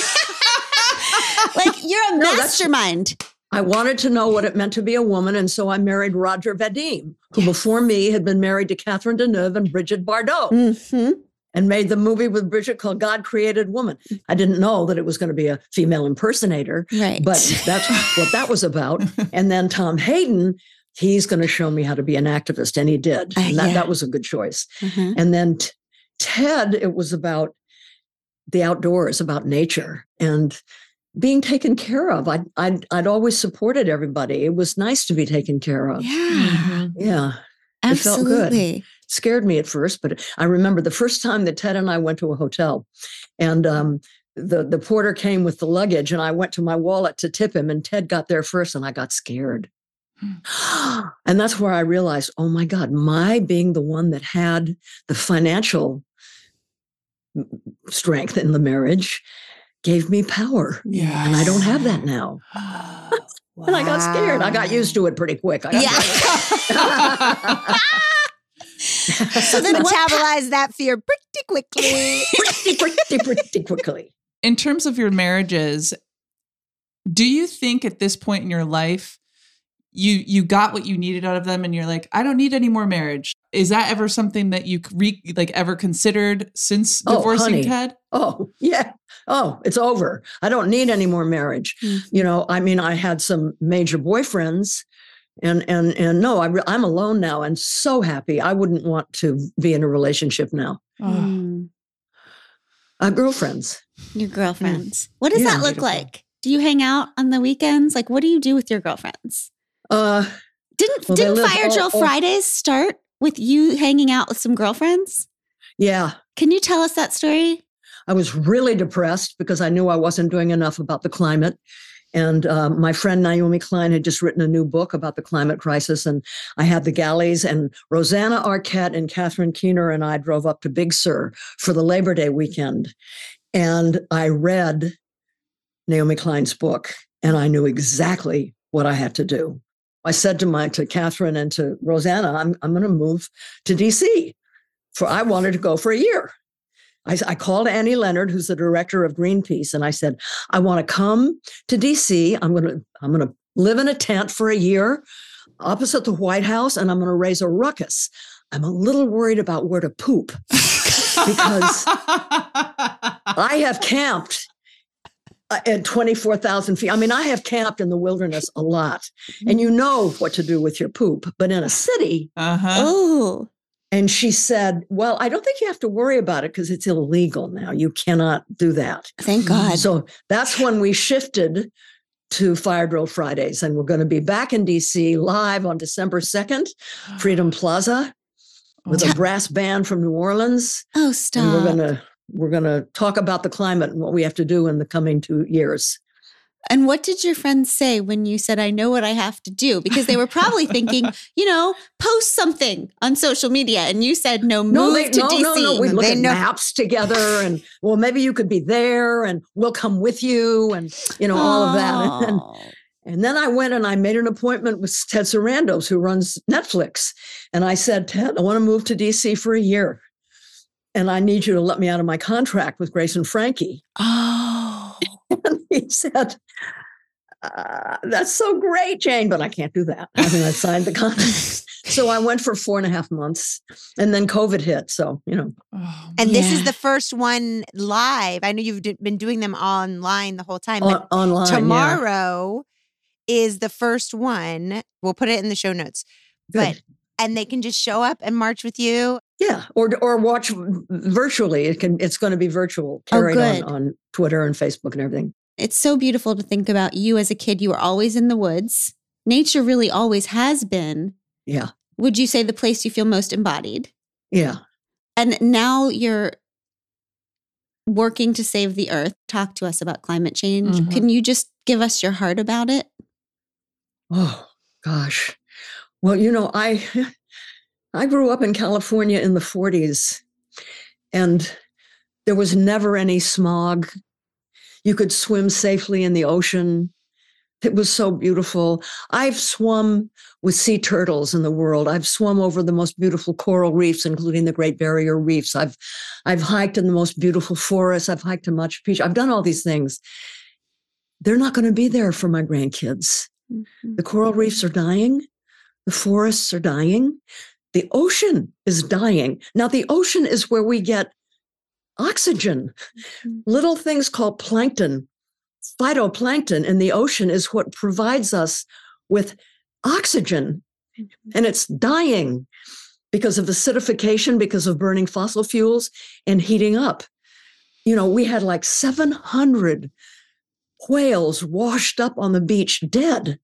[SPEAKER 2] Like, you're a mastermind.
[SPEAKER 4] I wanted to know what it meant to be a woman, and so I married Roger Vadim, who before me had been married to Catherine Deneuve and Brigitte Bardot, and made the movie with Brigitte called God Created Woman. I didn't know that it was going to be a female impersonator, but that's what that was about. And then Tom Hayden, he's going to show me how to be an activist, and he did. And that was a good choice. And then Ted, it was about the outdoors, about nature, and being taken care of. I'd always supported everybody. It was nice to be taken care of. Yeah.
[SPEAKER 2] Absolutely.
[SPEAKER 4] It felt good. It scared me at first, but I remember the first time that Ted and I went to a hotel, and the porter came with the luggage, and I went to my wallet to tip him, and Ted got there first, and I got scared. And that's where I realized, oh my God, my being the one that had the financial strength in the marriage gave me power. Yeah. And I don't have that now. Wow. And I got scared. I got used to it pretty quick.
[SPEAKER 3] So then metabolize that fear pretty quickly.
[SPEAKER 4] pretty quickly.
[SPEAKER 1] In terms of your marriages, do you think at this point in your life, you got what you needed out of them and you're like, I don't need any more marriage? Is that ever something that you ever considered since divorcing Ted?
[SPEAKER 4] Oh, yeah. Oh, it's over. I don't need any more marriage. You know, I mean, I had some major boyfriends and no, I'm alone now and so happy. I wouldn't want to be in a relationship now. Girlfriends.
[SPEAKER 2] Your girlfriends. What does that look like? Do you hang out on the weekends? Like, what do you do with your girlfriends? Didn't Fire Drill Fridays start with you hanging out with some girlfriends?
[SPEAKER 4] Yeah.
[SPEAKER 2] Can you tell us that story?
[SPEAKER 4] I was really depressed because I knew I wasn't doing enough about the climate. And my friend Naomi Klein had just written a new book about the climate crisis. And I had the galleys, and Rosanna Arquette and Catherine Keener and I drove up to Big Sur for the Labor Day weekend. And I read Naomi Klein's book, and I knew exactly what I had to do. I said to Catherine and to Rosanna, I'm going to move to DC. I wanted to go for a year. I called Annie Leonard, who's the director of Greenpeace, and I said, I want to come to DC. I'm going to live in a tent for a year opposite the White House, and I'm going to raise a ruckus. I'm a little worried about where to poop because I have camped at 24,000 feet. I mean, I have camped in the wilderness a lot, and you know what to do with your poop, but in a city.
[SPEAKER 2] Oh.
[SPEAKER 4] And she said, well, I don't think you have to worry about it because it's illegal now. You cannot do that.
[SPEAKER 2] Thank God.
[SPEAKER 4] So that's when we shifted to Fire Drill Fridays, and we're going to be back in DC live on December 2nd, Freedom Plaza, with a brass band from New Orleans.
[SPEAKER 2] Oh, stop.
[SPEAKER 4] And we're going to talk about the climate and what we have to do in the coming 2 years.
[SPEAKER 2] And what did your friends say when you said, I know what I have to do? Because they were probably thinking, post something on social media. And you said, move to DC.
[SPEAKER 4] No. We look at maps together and, well, maybe you could be there and we'll come with you and, all of that. And then I went and I made an appointment with Ted Sarandos, who runs Netflix. And I said, Ted, I want to move to DC for a year. And I need you to let me out of my contract with Grace and Frankie.
[SPEAKER 2] Oh.
[SPEAKER 4] And he said, that's so great, Jane, but I can't do that. I mean, I signed the contract. So I went for 4.5 months and then COVID hit. So,
[SPEAKER 3] And this is the first one live. I know you've been doing them online the whole time. But
[SPEAKER 4] online.
[SPEAKER 3] Tomorrow is the first one. We'll put it in the show notes. And they can just show up and march with you.
[SPEAKER 4] Yeah. Or watch virtually. It's going to be virtual, carried on Twitter and Facebook and everything.
[SPEAKER 2] It's so beautiful to think about you as a kid. You were always in the woods. Nature really always has been.
[SPEAKER 4] Yeah.
[SPEAKER 2] Would you say the place you feel most embodied?
[SPEAKER 4] Yeah.
[SPEAKER 2] And now you're working to save the earth. Talk to us about climate change. Mm-hmm. Can you just give us your heart about it?
[SPEAKER 4] Oh, gosh. Well, I grew up in California in the 40s, and there was never any smog. You could swim safely in the ocean. It was so beautiful. I've swum with sea turtles in the world. I've swum over the most beautiful coral reefs, including the Great Barrier Reefs. I've hiked in the most beautiful forests. I've hiked to Machu Picchu. I've done all these things. They're not going to be there for my grandkids. Mm-hmm. The coral reefs are dying. The forests are dying. The ocean is dying. Now, the ocean is where we get oxygen. Mm-hmm. Little things called plankton, phytoplankton in the ocean is what provides us with oxygen. Mm-hmm. And it's dying because of acidification, because of burning fossil fuels and heating up. We had like 700 whales washed up on the beach dead.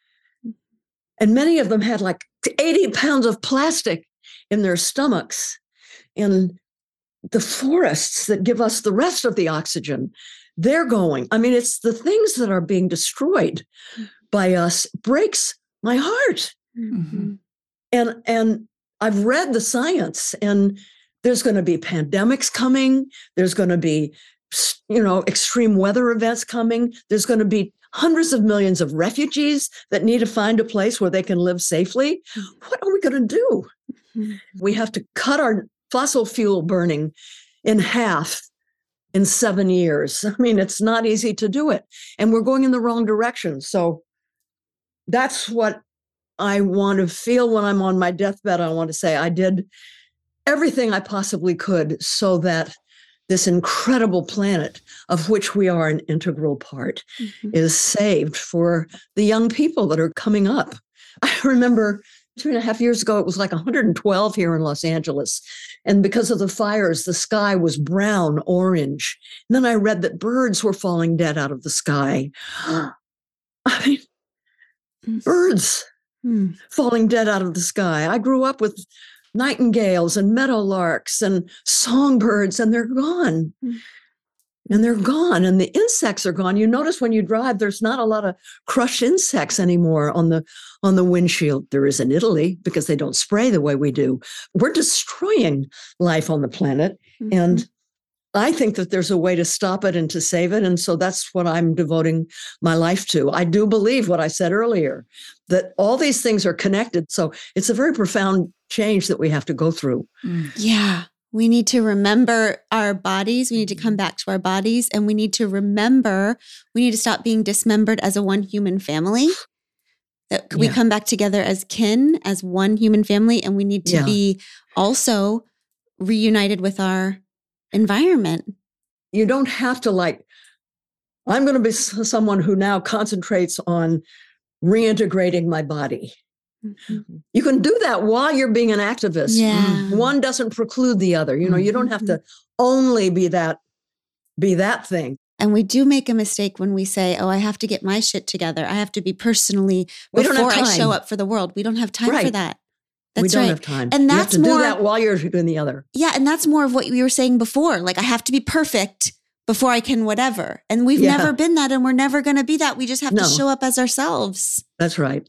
[SPEAKER 4] And many of them had like 80 pounds of plastic in their stomachs. And the forests that give us the rest of the oxygen, they're going. I mean, it's the things that are being destroyed by us breaks my heart. Mm-hmm. And I've read the science, and there's going to be pandemics coming. There's going to be, extreme weather events coming. There's going to be hundreds of millions of refugees that need to find a place where they can live safely. What are we going to do? Mm-hmm. We have to cut our fossil fuel burning in half in 7 years. I mean, it's not easy to do it. And we're going in the wrong direction. So that's what I want to feel when I'm on my deathbed. I want to say I did everything I possibly could so that this incredible planet, of which we are an integral part, mm-hmm. is saved for the young people that are coming up. I remember 2.5 years ago, it was like 112 here in Los Angeles. And because of the fires, the sky was brown, orange. And then I read that birds were falling dead out of the sky. I mean, birds falling dead out of the sky. I grew up with nightingales and meadowlarks and songbirds, and they're gone. And they're gone, and the insects are gone. You notice when you drive, there's not a lot of crushed insects anymore on the windshield. There is in Italy because they don't spray the way we do. We're destroying life on the planet, mm-hmm. and I think that there's a way to stop it and to save it, and so that's what I'm devoting my life to. I do believe what I said earlier, that all these things are connected, so it's a very profound change that we have to go through.
[SPEAKER 2] Yeah. We need to remember our bodies. We need to come back to our bodies, and we need to remember, we need to stop being dismembered as a one human family. That we come back together as kin, as one human family, and we need to be also reunited with our environment.
[SPEAKER 4] You don't have to I'm going to be someone who now concentrates on reintegrating my body. Mm-hmm. You can do that while you're being an activist.
[SPEAKER 2] Yeah.
[SPEAKER 4] One doesn't preclude the other. You don't have to only be that thing.
[SPEAKER 2] And we do make a mistake when we say, I have to get my shit together. I have to be personally before I show up for the world. We don't have time for that. That's
[SPEAKER 4] we don't have time.
[SPEAKER 2] And that's
[SPEAKER 4] you have to do that while you're doing the other.
[SPEAKER 2] Yeah. And that's more of what you were saying before. I have to be perfect before I can whatever. And we've
[SPEAKER 4] Yeah.
[SPEAKER 2] never been that, and we're never going to be that. We just have to
[SPEAKER 4] No.
[SPEAKER 2] show up as ourselves.
[SPEAKER 4] That's right.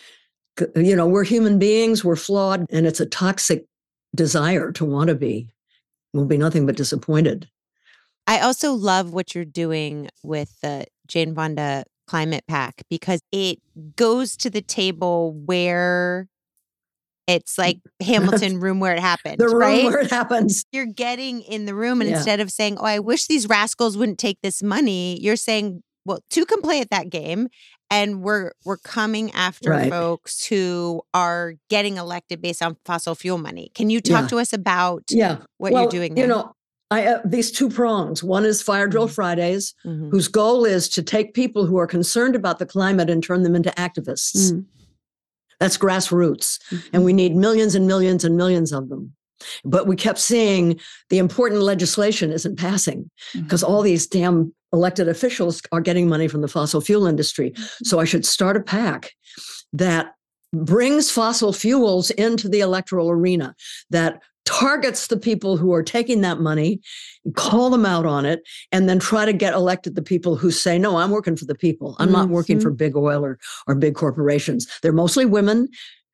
[SPEAKER 4] We're human beings, we're flawed, and it's a toxic desire to want to be. We'll be nothing but disappointed.
[SPEAKER 3] I also love what you're doing with the Jane Fonda Climate Pack, because it goes to the table where it's like Hamilton room where it happened,
[SPEAKER 4] The room
[SPEAKER 3] right?
[SPEAKER 4] where it happens.
[SPEAKER 3] You're getting in the room, and
[SPEAKER 4] Yeah.
[SPEAKER 3] instead of saying, oh, I wish these rascals wouldn't take this money, you're saying, well, two can play at that game. And we're coming after
[SPEAKER 4] Right.
[SPEAKER 3] folks who are getting elected based on fossil fuel money. Can you talk
[SPEAKER 4] Yeah.
[SPEAKER 3] to us about
[SPEAKER 4] Yeah.
[SPEAKER 3] what you're doing there?
[SPEAKER 4] I these two prongs. One is Fire Drill Fridays,
[SPEAKER 3] Mhm.
[SPEAKER 4] whose goal is to take people who are concerned about the climate and turn them into activists.
[SPEAKER 2] Mm.
[SPEAKER 4] That's grassroots. And we need millions and millions and millions of them. But we kept seeing the important legislation isn't passing because all these damn elected officials are getting money from the fossil fuel industry. So I should start a PAC that brings fossil fuels into the electoral arena, that targets the people who are taking that money, call them out on it, and then try to get elected the people who say, no, I'm working for the people. I'm not working for big oil or big corporations. They're mostly women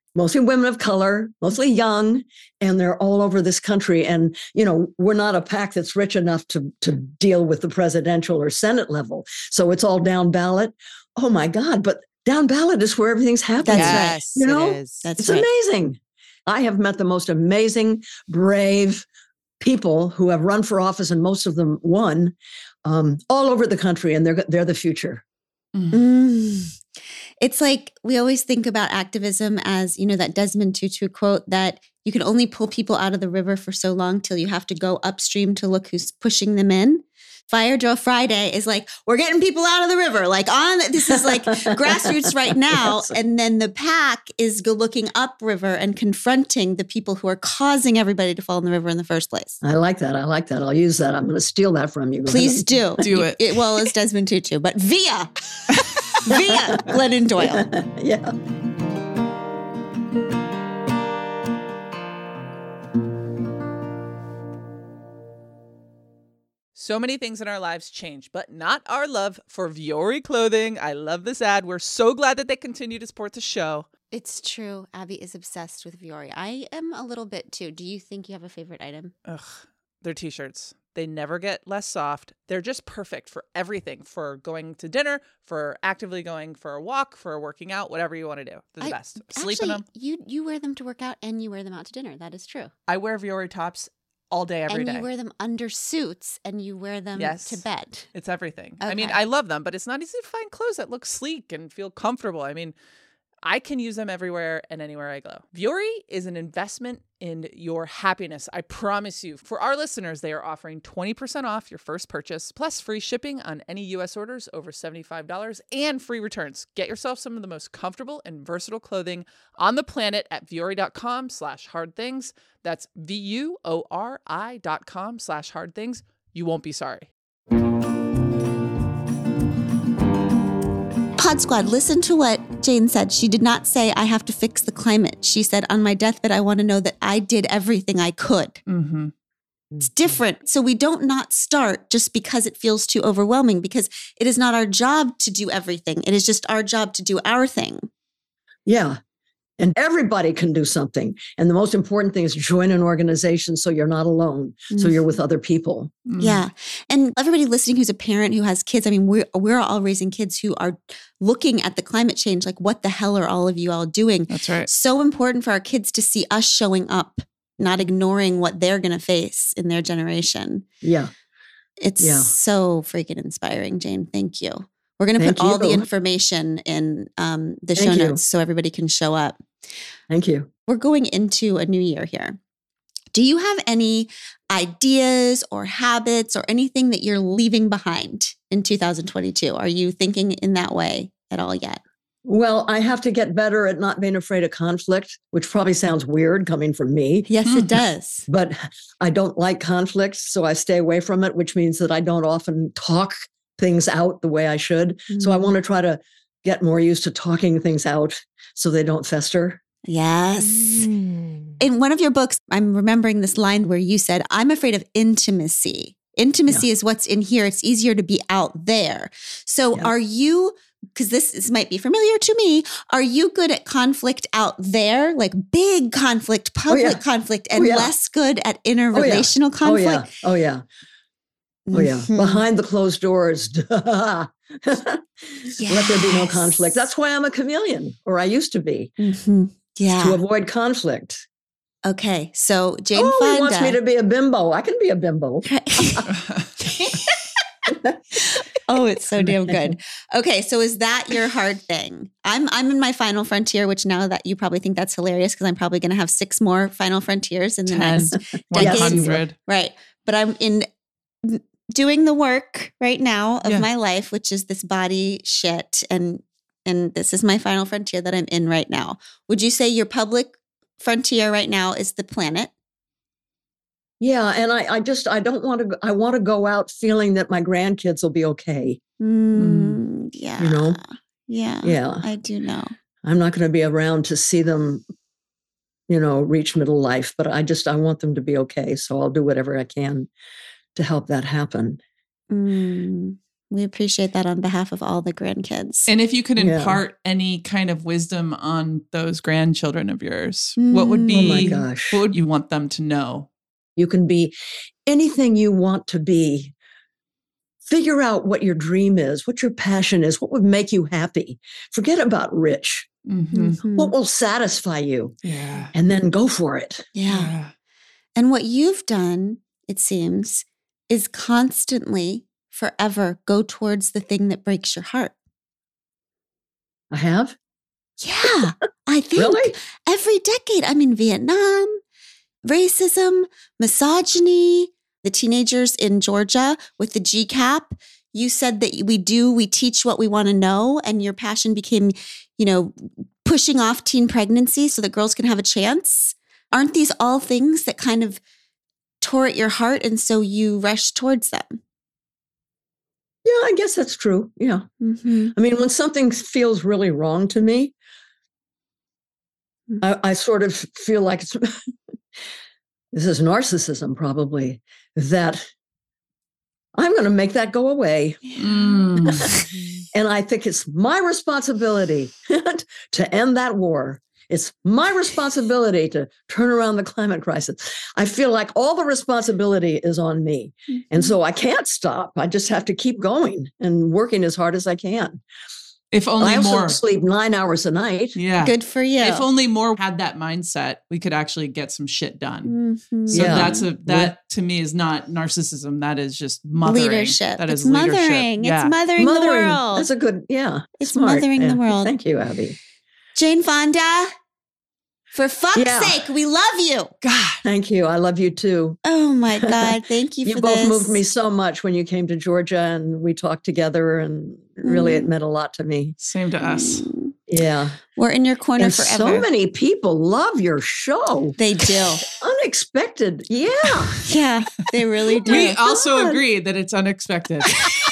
[SPEAKER 4] of color, mostly young, and they're all over this country. And, we're not a PAC that's rich enough to deal with the presidential or Senate level. So it's all down ballot. Oh my God, but down ballot is where everything's happening.
[SPEAKER 2] That's
[SPEAKER 3] yes,
[SPEAKER 2] right.
[SPEAKER 3] it is.
[SPEAKER 2] That's
[SPEAKER 4] It's
[SPEAKER 2] right.
[SPEAKER 4] amazing. I have met the most amazing, brave people who have run for office, and most of them won, all over the country, and they're the future.
[SPEAKER 2] Mm. It's like we always think about activism as, that Desmond Tutu quote that you can only pull people out of the river for so long till you have to go upstream to look who's pushing them in. Fire Drill Friday is like, we're getting people out of the river, this is like grassroots right now.
[SPEAKER 4] Yes.
[SPEAKER 2] And then the PAC is looking upriver and confronting the people who are causing everybody to fall in the river in the first place.
[SPEAKER 4] I like that. I'll use that. I'm going to steal that from you.
[SPEAKER 2] Please do.
[SPEAKER 1] Do it.
[SPEAKER 2] Well, as Desmond Tutu, but via Glennon Doyle.
[SPEAKER 4] Yeah.
[SPEAKER 1] So many things in our lives change, but not our love for Vuori clothing. I love this ad. We're so glad that they continue to support the show.
[SPEAKER 2] It's true. Abby is obsessed with Vuori. I am a little bit too. Do you think you have a favorite item?
[SPEAKER 1] Ugh, they're t-shirts. They never get less soft. They're just perfect for everything, for going to dinner, for actively going for a walk, for working out, whatever you want to do. They're the best. Sleep in them.
[SPEAKER 2] You wear them to work out and you wear them out to dinner. That is true.
[SPEAKER 1] I wear Vuori tops all day, every day.
[SPEAKER 2] And you wear them under suits and you wear them to bed.
[SPEAKER 1] It's everything. I mean,
[SPEAKER 2] Okay.
[SPEAKER 1] I love them, but it's not easy to find clothes that look sleek and feel comfortable. I mean, I can use them everywhere and anywhere I go. Vuori is an investment in your happiness. I promise you. For our listeners, they are offering 20% off your first purchase, plus free shipping on any U.S. orders over $75 and free returns. Get yourself some of the most comfortable and versatile clothing on the planet at vuori.com/hardthings. That's VUORI.com/hardthings. You won't be sorry.
[SPEAKER 2] Pod Squad, listen to what Jane said. She did not say, I have to fix the climate. She said, on my deathbed, I want to know that I did everything I could.
[SPEAKER 1] Mm-hmm.
[SPEAKER 2] It's different. So we don't not start just because it feels too overwhelming, because it is not our job to do everything. It is just our job to do our thing.
[SPEAKER 4] Yeah. And everybody can do something. And the most important thing is join an organization so you're not alone. So you're with other people.
[SPEAKER 2] Yeah. And everybody listening who's a parent who has kids, I mean, we're all raising kids who are looking at the climate change, like what the hell are all of you all doing?
[SPEAKER 1] That's right.
[SPEAKER 2] So important for our kids to see us showing up, not ignoring what they're going to face in their generation.
[SPEAKER 4] Yeah.
[SPEAKER 2] It's so freaking inspiring, Jane. Thank you. We're going to
[SPEAKER 4] Thank
[SPEAKER 2] put all the
[SPEAKER 4] you.
[SPEAKER 2] information in the show
[SPEAKER 4] Thank you.
[SPEAKER 2] notes so everybody can show up.
[SPEAKER 4] Thank you.
[SPEAKER 2] We're going into a new year here. Do you have any ideas or habits or anything that you're leaving behind in 2022? Are you thinking in that way at all yet?
[SPEAKER 4] Well, I have to get better at not being afraid of conflict, which probably sounds weird coming from me.
[SPEAKER 2] Yes, it does.
[SPEAKER 4] But I don't like conflict, so I stay away from it, which means that I don't often talk things out the way I should. So I want to try to get more used to talking things out so they don't fester.
[SPEAKER 2] Yes. In one of your books, I'm remembering this line where you said, I'm afraid of intimacy. Intimacy is what's in here. It's easier to be out there. So are you, because this might be familiar to me, are you good at conflict out there, like big conflict, public conflict, and less good at interrelational conflict?
[SPEAKER 4] Oh, yeah. Behind the closed doors. Let there be no conflict. That's why I'm a chameleon, or I used to be. To avoid conflict.
[SPEAKER 2] Okay, so Jane
[SPEAKER 4] Fonda. He wants me to be a bimbo. I can be a bimbo.
[SPEAKER 2] Oh, it's so damn good. Okay, so is that your hard thing? I'm in my final frontier, which now that you probably think that's hilarious because I'm probably going to have 6 more final frontiers in the next decade.
[SPEAKER 1] 100.
[SPEAKER 2] Right, but I'm in doing the work right now of my life, which is this body shit, and this is my final frontier that I'm in right now. Would you say your public frontier right now is the planet?
[SPEAKER 4] Yeah. And I don't want to, I want to go out feeling that my grandkids will be okay.
[SPEAKER 2] Yeah.
[SPEAKER 4] You know?
[SPEAKER 2] Yeah. I do know.
[SPEAKER 4] I'm not going to be around to see them, reach middle life, but I want them to be okay. So I'll do whatever I can to help that happen.
[SPEAKER 2] We appreciate that on behalf of all the grandkids.
[SPEAKER 1] And if you could impart any kind of wisdom on those grandchildren of yours, what would be,
[SPEAKER 4] oh my gosh,
[SPEAKER 1] what would you want them to know?
[SPEAKER 4] You can be anything you want to be. Figure out what your dream is, what your passion is, what would make you happy. Forget about rich. What will satisfy you?
[SPEAKER 1] Yeah.
[SPEAKER 4] And then go for it.
[SPEAKER 2] Yeah. And what you've done, it seems, is constantly, forever go towards the thing that breaks your heart.
[SPEAKER 4] I have?
[SPEAKER 2] Yeah. I think
[SPEAKER 4] really?
[SPEAKER 2] Every decade. I mean, Vietnam, racism, misogyny, the teenagers in Georgia with the GCAP. You said that we teach what we want to know, and your passion became, pushing off teen pregnancy so that girls can have a chance. Aren't these all things that kind of tore at your heart, and so you rushed towards them?
[SPEAKER 4] Yeah, I guess that's true. Yeah. I mean, when something feels really wrong to me, I sort of feel like it's, this is narcissism probably, that I'm going to make that go away. And I think it's my responsibility to end that war. It's my responsibility to turn around the climate crisis. I feel like all the responsibility is on me. And so I can't stop. I just have to keep going and working as hard as I can.
[SPEAKER 1] If only
[SPEAKER 4] I also
[SPEAKER 1] more.
[SPEAKER 4] sleep 9 hours a night.
[SPEAKER 1] Yeah.
[SPEAKER 2] Good for you.
[SPEAKER 1] If only more had that mindset, we could actually get some shit done. So that to me is not narcissism. That is just mothering.
[SPEAKER 2] Leadership.
[SPEAKER 1] That is
[SPEAKER 2] mothering.
[SPEAKER 1] Leadership.
[SPEAKER 2] It's mothering the world.
[SPEAKER 4] That's a good,
[SPEAKER 2] It's
[SPEAKER 4] smart.
[SPEAKER 2] mothering the world.
[SPEAKER 4] Thank you, Abby.
[SPEAKER 2] Jane Fonda, for fuck's sake, we love you.
[SPEAKER 1] God.
[SPEAKER 4] Thank you. I love you too.
[SPEAKER 2] Oh my God. Thank you for this.
[SPEAKER 4] You both moved me so much when you came to Georgia and we talked together, and really it meant a lot to me.
[SPEAKER 1] Same to us.
[SPEAKER 4] Yeah.
[SPEAKER 2] We're in your corner
[SPEAKER 4] and
[SPEAKER 2] forever.
[SPEAKER 4] So many people love your show.
[SPEAKER 2] They do.
[SPEAKER 4] Unexpected. Yeah.
[SPEAKER 2] Yeah, they really do.
[SPEAKER 1] We also agree that it's unexpected.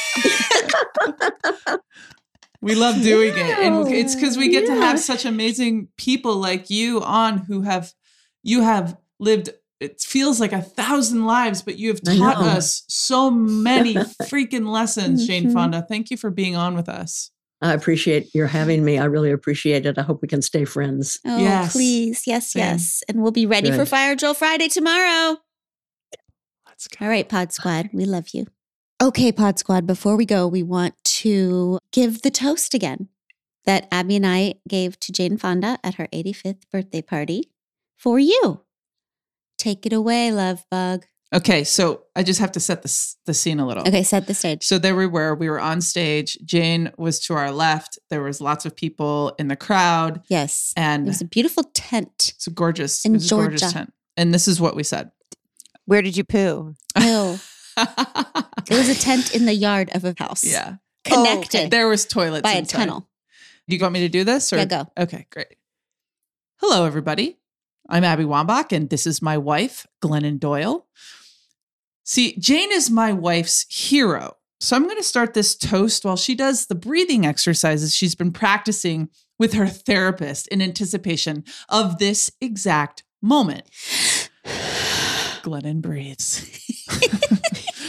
[SPEAKER 1] We love doing it. And it's because we get to have such amazing people like you on you have lived, it feels like 1,000 lives, but you have taught us so many freaking lessons, Jane Fonda. Thank you for being on with us.
[SPEAKER 4] I appreciate your having me. I really appreciate it. I hope we can stay friends.
[SPEAKER 2] Oh,
[SPEAKER 1] yes.
[SPEAKER 2] Please. Yes, yes. And we'll be ready for Fire Drill Friday tomorrow.
[SPEAKER 1] Let's go.
[SPEAKER 2] All right, Pod Squad. We love you. Okay, Pod Squad, before we go, we want to give the toast again that Abby and I gave to Jane Fonda at her 85th birthday party for you. Take it away, love bug.
[SPEAKER 1] Okay, so I just have to set the scene a little.
[SPEAKER 2] Okay, set the stage.
[SPEAKER 1] So there we were on stage. Jane was to our left. There was lots of people in the crowd.
[SPEAKER 2] Yes.
[SPEAKER 1] And
[SPEAKER 2] it was a beautiful tent.
[SPEAKER 1] It's gorgeous.
[SPEAKER 2] In
[SPEAKER 1] it was
[SPEAKER 2] Georgia.
[SPEAKER 1] A gorgeous tent. And this is what we said.
[SPEAKER 3] Where did you poo?
[SPEAKER 2] No. It was a tent in the yard of a house.
[SPEAKER 1] Yeah.
[SPEAKER 2] Connected.
[SPEAKER 1] Okay. There was toilets
[SPEAKER 2] by
[SPEAKER 1] inside.
[SPEAKER 2] a tunnel.
[SPEAKER 1] Do you want me to do this? Or?
[SPEAKER 2] Yeah, go.
[SPEAKER 1] Okay, great. Hello, everybody. I'm Abby Wambach, and this is my wife, Glennon Doyle. See, Jane is my wife's hero. So I'm going to start this toast while she does the breathing exercises she's been practicing with her therapist in anticipation of this exact moment. Glennon breathes.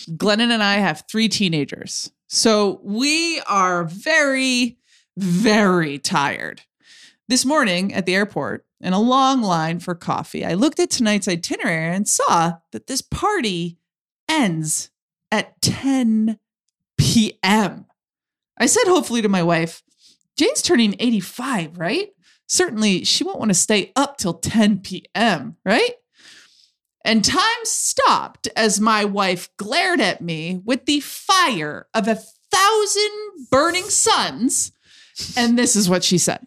[SPEAKER 1] Glennon and I have 3 teenagers. So we are very, very tired. This morning at the airport, in a long line for coffee, I looked at tonight's itinerary and saw that this party ends at 10 p.m. I said hopefully to my wife, Jane's turning 85, right? Certainly she won't want to stay up till 10 p.m., right? And time stopped as my wife glared at me with the fire of 1,000 burning suns. And this is what she said.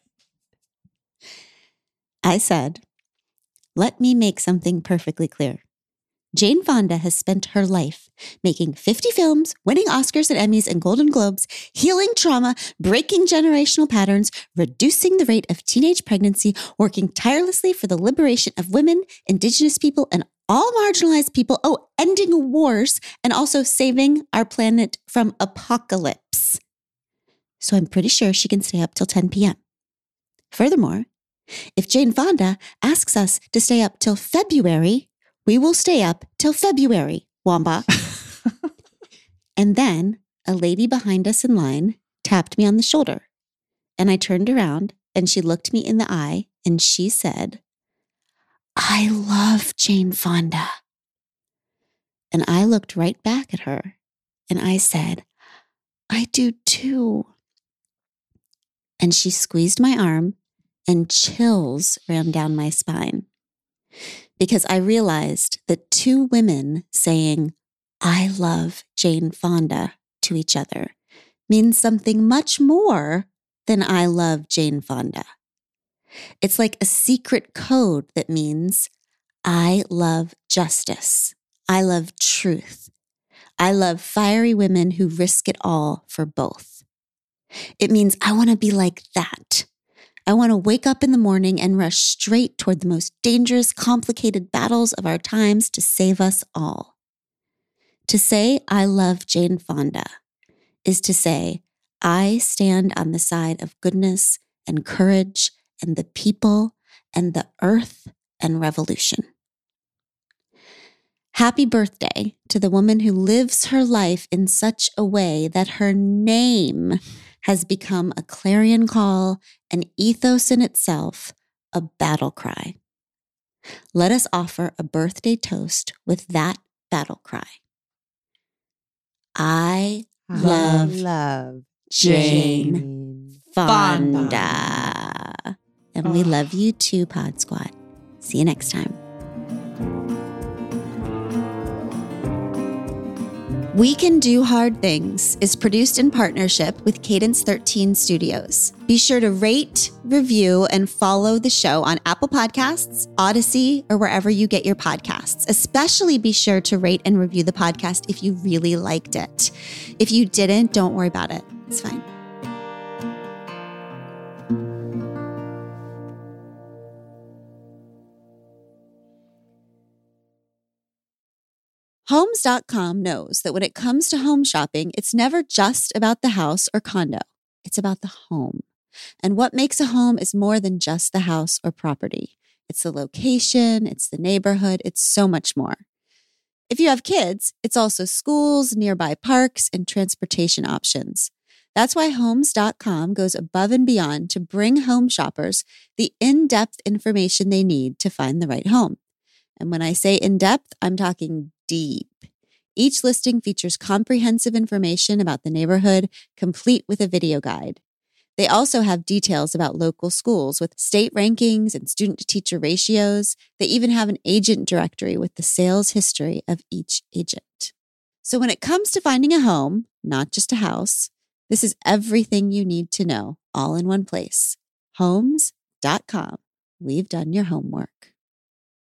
[SPEAKER 2] I said, let me make something perfectly clear. Jane Fonda has spent her life making 50 films, winning Oscars and Emmys and Golden Globes, healing trauma, breaking generational patterns, reducing the rate of teenage pregnancy, working tirelessly for the liberation of women, Indigenous people, and all marginalized people, ending wars, and also saving our planet from apocalypse. So I'm pretty sure she can stay up till 10 p.m. Furthermore, if Jane Fonda asks us to stay up till February, we will stay up till February, Wamba. And then a lady behind us in line tapped me on the shoulder. And I turned around and she looked me in the eye and she said, I love Jane Fonda. And I looked right back at her and I said, I do too. And she squeezed my arm and chills ran down my spine. Because I realized that 2 women saying, I love Jane Fonda to each other means something much more than I love Jane Fonda. It's like a secret code that means I love justice. I love truth. I love fiery women who risk it all for both. It means I want to be like that. I want to wake up in the morning and rush straight toward the most dangerous, complicated battles of our times to save us all. To say I love Jane Fonda is to say I stand on the side of goodness and courage and the people and the earth and revolution. Happy birthday to the woman who lives her life in such a way that her name has become a clarion call, an ethos in itself, a battle cry. Let us offer a birthday toast with that battle cry. I love Jane Fonda. And we love you too, Pod Squad. See you next time. We Can Do Hard Things is produced in partnership with Cadence 13 Studios. Be sure to rate, review, and follow the show on Apple Podcasts, Odyssey, or wherever you get your podcasts. Especially be sure to rate and review the podcast if you really liked it. If you didn't, don't worry about it. It's fine. Homes.com knows that when it comes to home shopping, it's never just about the house or condo. It's about the home. And what makes a home is more than just the house or property. It's the location, it's the neighborhood, it's so much more. If you have kids, it's also schools, nearby parks, and transportation options. That's why Homes.com goes above and beyond to bring home shoppers the in-depth information they need to find the right home. And when I say in-depth, I'm talking deep. Each listing features comprehensive information about the neighborhood, complete with a video guide. They also have details about local schools with state rankings and student-to-teacher ratios. They even have an agent directory with the sales history of each agent. So when it comes to finding a home, not just a house, this is everything you need to know, all in one place. Homes.com. We've done your homework.